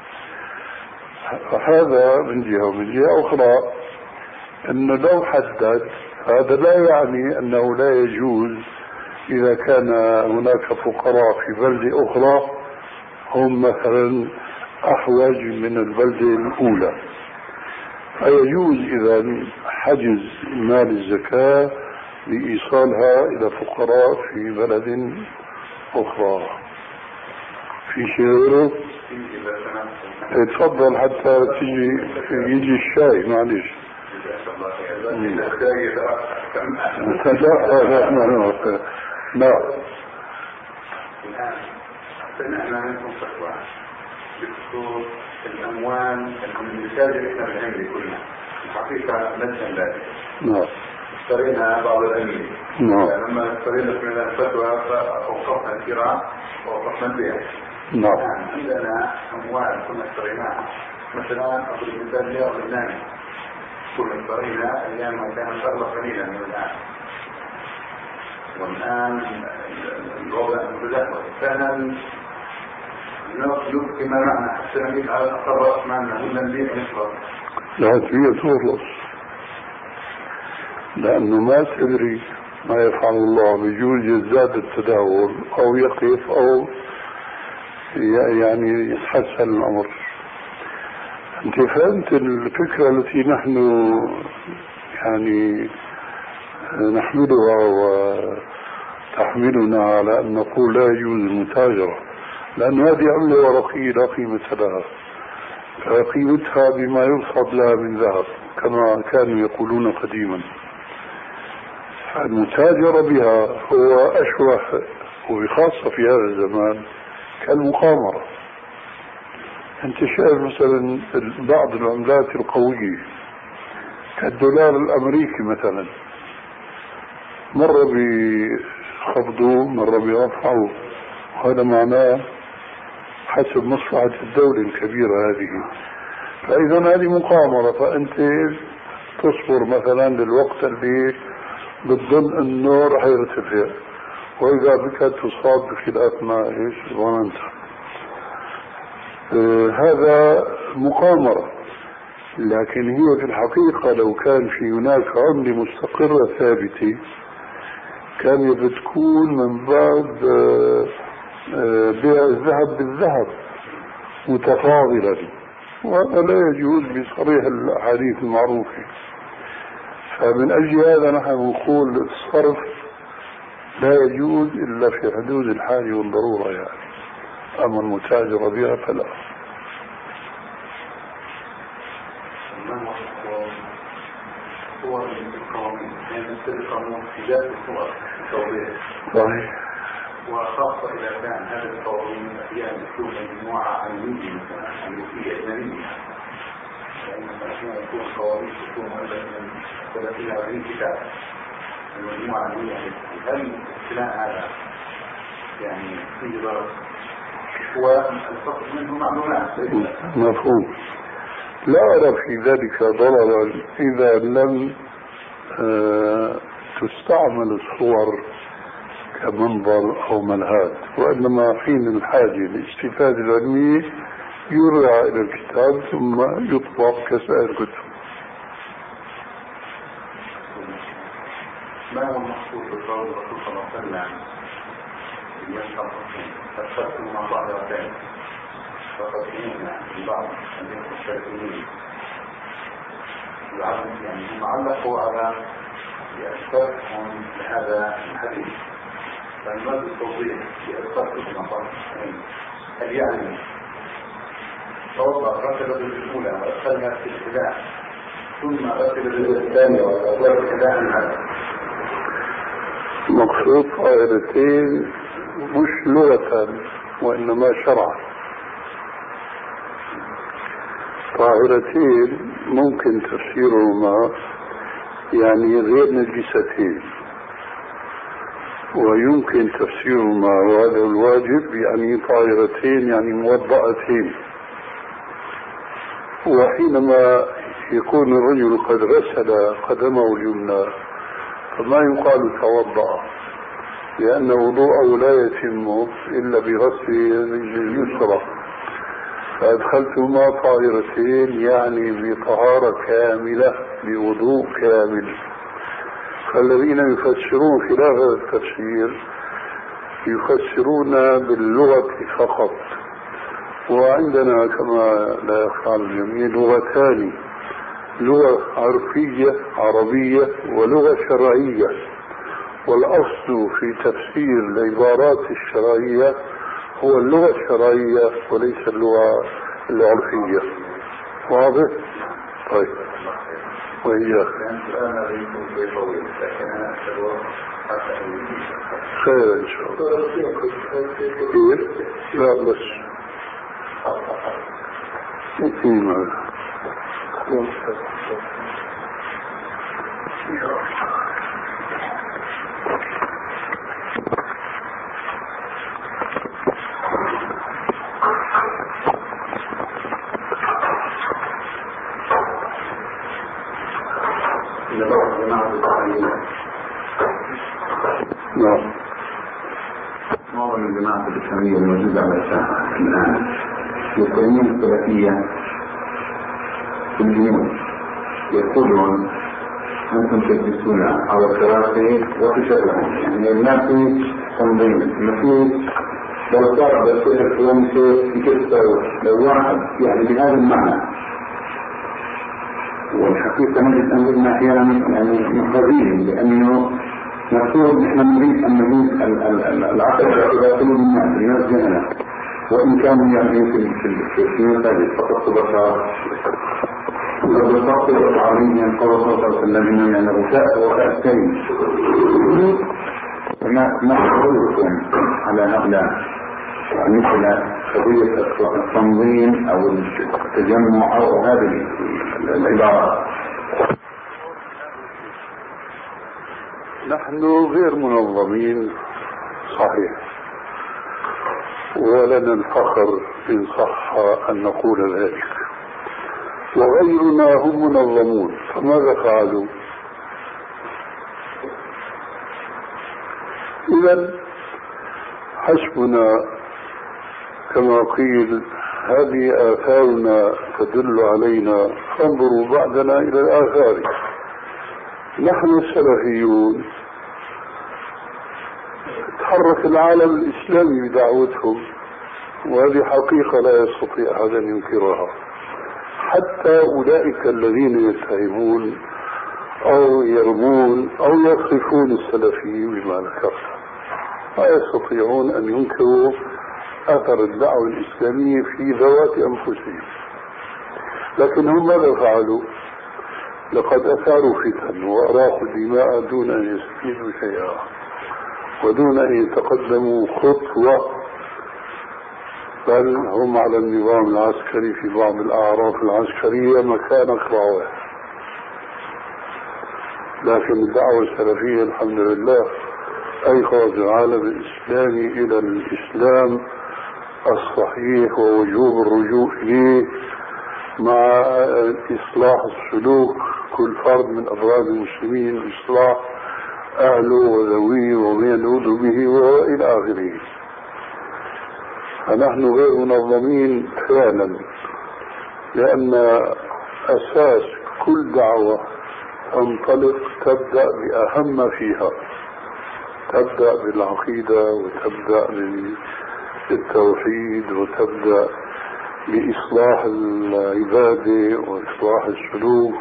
هذا من جهة. ومن جهة أخرى أنه لو حدد هذا لا يعني أنه لا يجوز إذا كان هناك فقراء في بلدة أخرى هم مثلا أحوج من البلدة الأولى، فيجوز إذا حجز مال الزكاة لإيصالها إلى فقراء في بلد أخرى. في شيء غيره؟ اتفضل حتى تيجي يجي الشاي. معلش. لا سمعنا منكم فتوى بخصوص الأموال المثال إحنا العمل كلنا الحقيقة نجم ذلك. نعم. اشترينا بعض الأمل. نعم. لما اشترينا من الفتوى فأوقفنا الكراء وأوقفنا البيع. نعم. عندنا أموال كنا اشتريناها مثلا أضرب مثال مليار لبناني كنا اشترينا أيام ما كان شغلة قليلا من الآن، والآن الوضع متدهور. كان نبكي ما معنا حتى نبيع على الأقرب معنا ولا نبيع نخلص. لا تبيع تخلص، لأنه ما تدري ما يفعل الله. بيجوز يزداد التدهور أو يقف أو يعني يتحسن الأمر. أنت فهمت الفكرة التي نحن يعني نحملها وتحملنا على أن نقول لا يجوز المتاجرة، لأن هذه عملة ورقية لا قيمة لها، فقيمتها بما يرصد لها من ذهب كما كانوا يقولون قديما. المتاجرة بها هو أشبه، وبخاصة في هذا الزمان، كالمقامرة. أنت شايف مثلا بعض العملات القوية كالدولار الأمريكي مثلا، مرة بيخفضوه مرة بيرفعوه، وهذا معناه حسب مصلحة الدولة الكبيرة هذه. فإذا هذه مقامرة، فأنت تصبر مثلا للوقت اللي بتظن أنه رح يرتفع، وإذا بك تصاب بخلاف ما إيش ظننت. آه هذا مقامرة. لكن هي في الحقيقة لو كان في هناك عملة مستقرة ثابتة كان بتكون من باب آه آه بيع الذهب بالذهب متفاضلا، وهذا لا يجوز بصريح الأحاديث المعروفة. فمن أجل هذا نحن نقول الصرف لا يجوز إلا في حدود الحاجة والضرورة يعني. أما المتاجرة بها فلا. صور القوانين يعني مثل قانون حجاب الصور التوضيح، صحيح. وخاصة إذا كان هذا القوانين أحيانا تكون مجموعة أمنية مثلا أمريكية أجنبية، يعني مثلا أحيانا تكون قوانين تكون من ثلاثين أو أربعين كتاب المجموعة الأمنية. هل الاستثناء هذا يعني في ضرر؟ والفقط منه معلومات. مفهوم. لا أرى في ذلك ضررا إذا لم آه تستعمل الصور كمنظر أو ملهات، وإنما حين الحاجة للاستفادة العلمية يرجع إلى الكتاب ثم يطبق كسائر الكتب. ما هو المقصود بالقول الرسول صلى الله عليه وسلم يشرب فالشرط مع بعض الركائب فقد إننا من بعض الشرطين يعني هم علقوا على شرحهم لهذا الحديث، فالمرض التوضيح يأثر مع بعض. هل يعني توضع ركبة الأولى وأدخلها في الابتداء ثم ركبة الثانية وأدخلها في الابتداء هذا مقصود طائرتين مش لغة وإنما شرعا. طائرتين ممكن تفسيرهما يعني غير نجستين، ويمكن تفسيرهما وهذا الواجب يعني طائرتين يعني موضأتين. وحينما يكون الرجل قد غسل قدمه اليمنى فما يقال توضأ، لأن وضوءه لا يتم إلا بغسل اليسرى. فأدخلتهما طائرتين يعني بطهارة كاملة بوضوء كامل. فالذين يفسرون خلاف هذا التفسير يفسرون باللغة فقط. وعندنا كما لا يخفى على الجميع لغتان، لغة عرفية عربية ولغة شرعية، والأصل في تفسير العبارات الشرعية هو اللغة الشرعية وليس اللغة العرفية. واضح؟ طيب. وإياك خير إن شاء الله. كثير؟ لا بس إيمان. نعم. معظم الجماعات الإسلامية الموجودة على الساحة الآن يقيمون الثلاثية في الجنود، يقولون أنتم تجلسون على الكراسي وتشرعون، يعني ما في تنظيم، ما في لو صار بالشيء الفلاني شيء يكسر لو واحد يعني بهذا المعنى. والحقيقة نجد أننا أحيانا يعني محرجين، لأنه نقول نحن نريد أن نريد العقل إلى قلوب الناس الناس جهلة، وإن كانوا يعني في في في المساجد فقط بشر وبالضبط عربيا قال صلى الله عليه وسلم أن الغثاء وغثين. ما حضوركم على هؤلاء مثل قضية التنظيم أو التجمع أو هذه العبارات؟ نحن غير منظمين صحيح، ولنا الفخر إن صح أن نقول ذلك، وغيرنا هم منظمون. فماذا فعلوا؟ إذن حسبنا كما قيل هذه آثارنا تدل علينا، فانظروا بعدنا إلى الآثار. نحن السلفيون تحرك العالم الإسلامي بدعوتهم، وهذه حقيقة لا يستطيع أحد أن ينكرها، حتى أولئك الذين يتهمون أو يرمون أو يصفون السلفيين بما ذكرت لا يستطيعون أن ينكروا أثر الدعوة الإسلامية في ذوات أنفسهم. لكن هم ماذا فعلوا؟ لقد أثاروا فتن وأراقوا دماء دون أن يستفيدوا شيئا ودون أن يتقدموا خطوة، بل هم على النظام العسكري في بعض الأعراف العسكرية مكان قراوة. لكن الدعوة السلفية الحمد لله أيقظت العالم الإسلامي إلى الإسلام الصحيح ووجوب الرجوع إليه مع إصلاح السلوك كل فرد من أفراد المسلمين، إصلاح أهله وذويه ومن يلوذ به وإلى آخره. فنحن غير منظمين فعلا، لأن أساس كل دعوة تنطلق تبدأ بأهم فيها، تبدأ بالعقيدة وتبدأ بالتوحيد وتبدأ بإصلاح العبادة وإصلاح السلوك.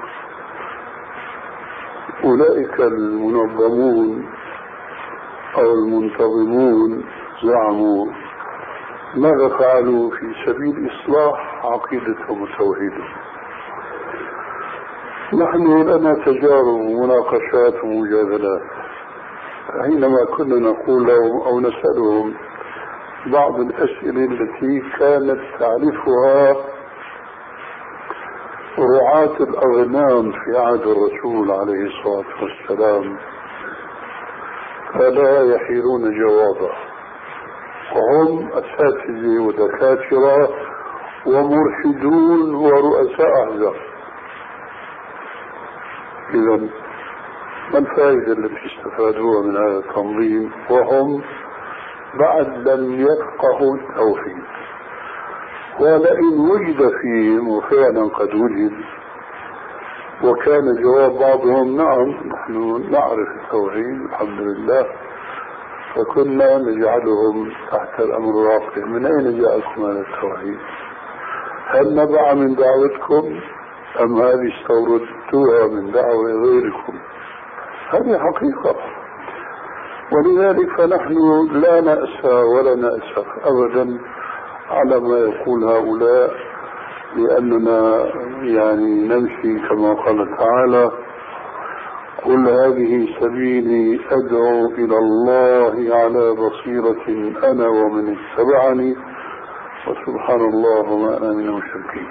أولئك المنظمون أو المنتظمون زعموا ماذا فعلوا في سبيل إصلاح عقيدتهم وتوحيدهم. نحن لنا تجارب ومناقشات ومجادلات، حينما كنا نقول لهم أو نسألهم بعض الأسئلة التي كانت تعرفها رعاة الأغنام في عهد الرسول عليه الصلاة والسلام فلا يحيرون جوابا، وهم أساتذة ودكاترة ومرشدون ورؤساء أحزاب. إذن ما الفائدة التي استفادوها من هذا التنظيم وهم بعد لم يفقهوا التوحيد؟ ولئن وجد فيهم، وفعلا قد وجد، وكان جواب بعضهم نعم نحن نعرف التوحيد الحمد لله، فكنا نجعلهم تحت الأمر الواقع. من أين جاءكم هذا التوحيد؟ هل نبع من دعوتكم أم هذه استوردتوها من دعوة غيركم؟ هذه حقيقة. ولذلك فنحن لا نأسى ولا نأسف أبدا على ما يقول هؤلاء، لأننا يعني نمشي كما قال تعالى: قل هذه سبيلي أدعو إلى الله على بصيرة أنا ومن اتبعني وسبحان الله وما أنا من المشركين.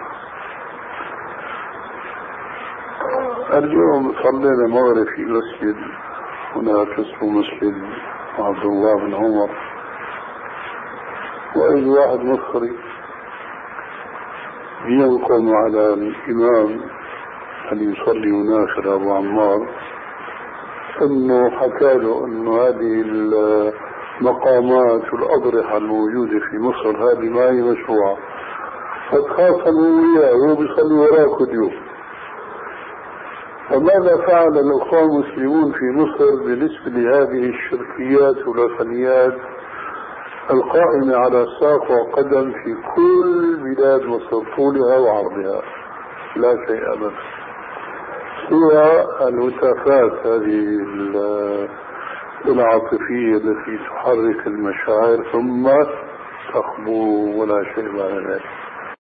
اليوم صلينا المغرب في مسجد هناك اسمه مسجد عبد الله بن عمر، وإذ واحد مصري ينقم على الإمام أن يصلي هناك أبو عمار، أنه حكى له أنه هذه المقامات والأضرحة الموجودة في مصر هذه ما هي مشروعة، فتخاصموا وياه وهو بيصلي وراء كل يوم. فماذا فعل الأخوان المسلمون في مصر بالنسبة لهذه الشركيات والوثنيات القائمة على ساق وقدم في كل بلاد مصر طولها وعرضها؟ لا شيء أبدا، سوى الهتافات هذه العاطفية التي تحرك المشاعر ثم تخبو، ولا شيء بعد ذلك.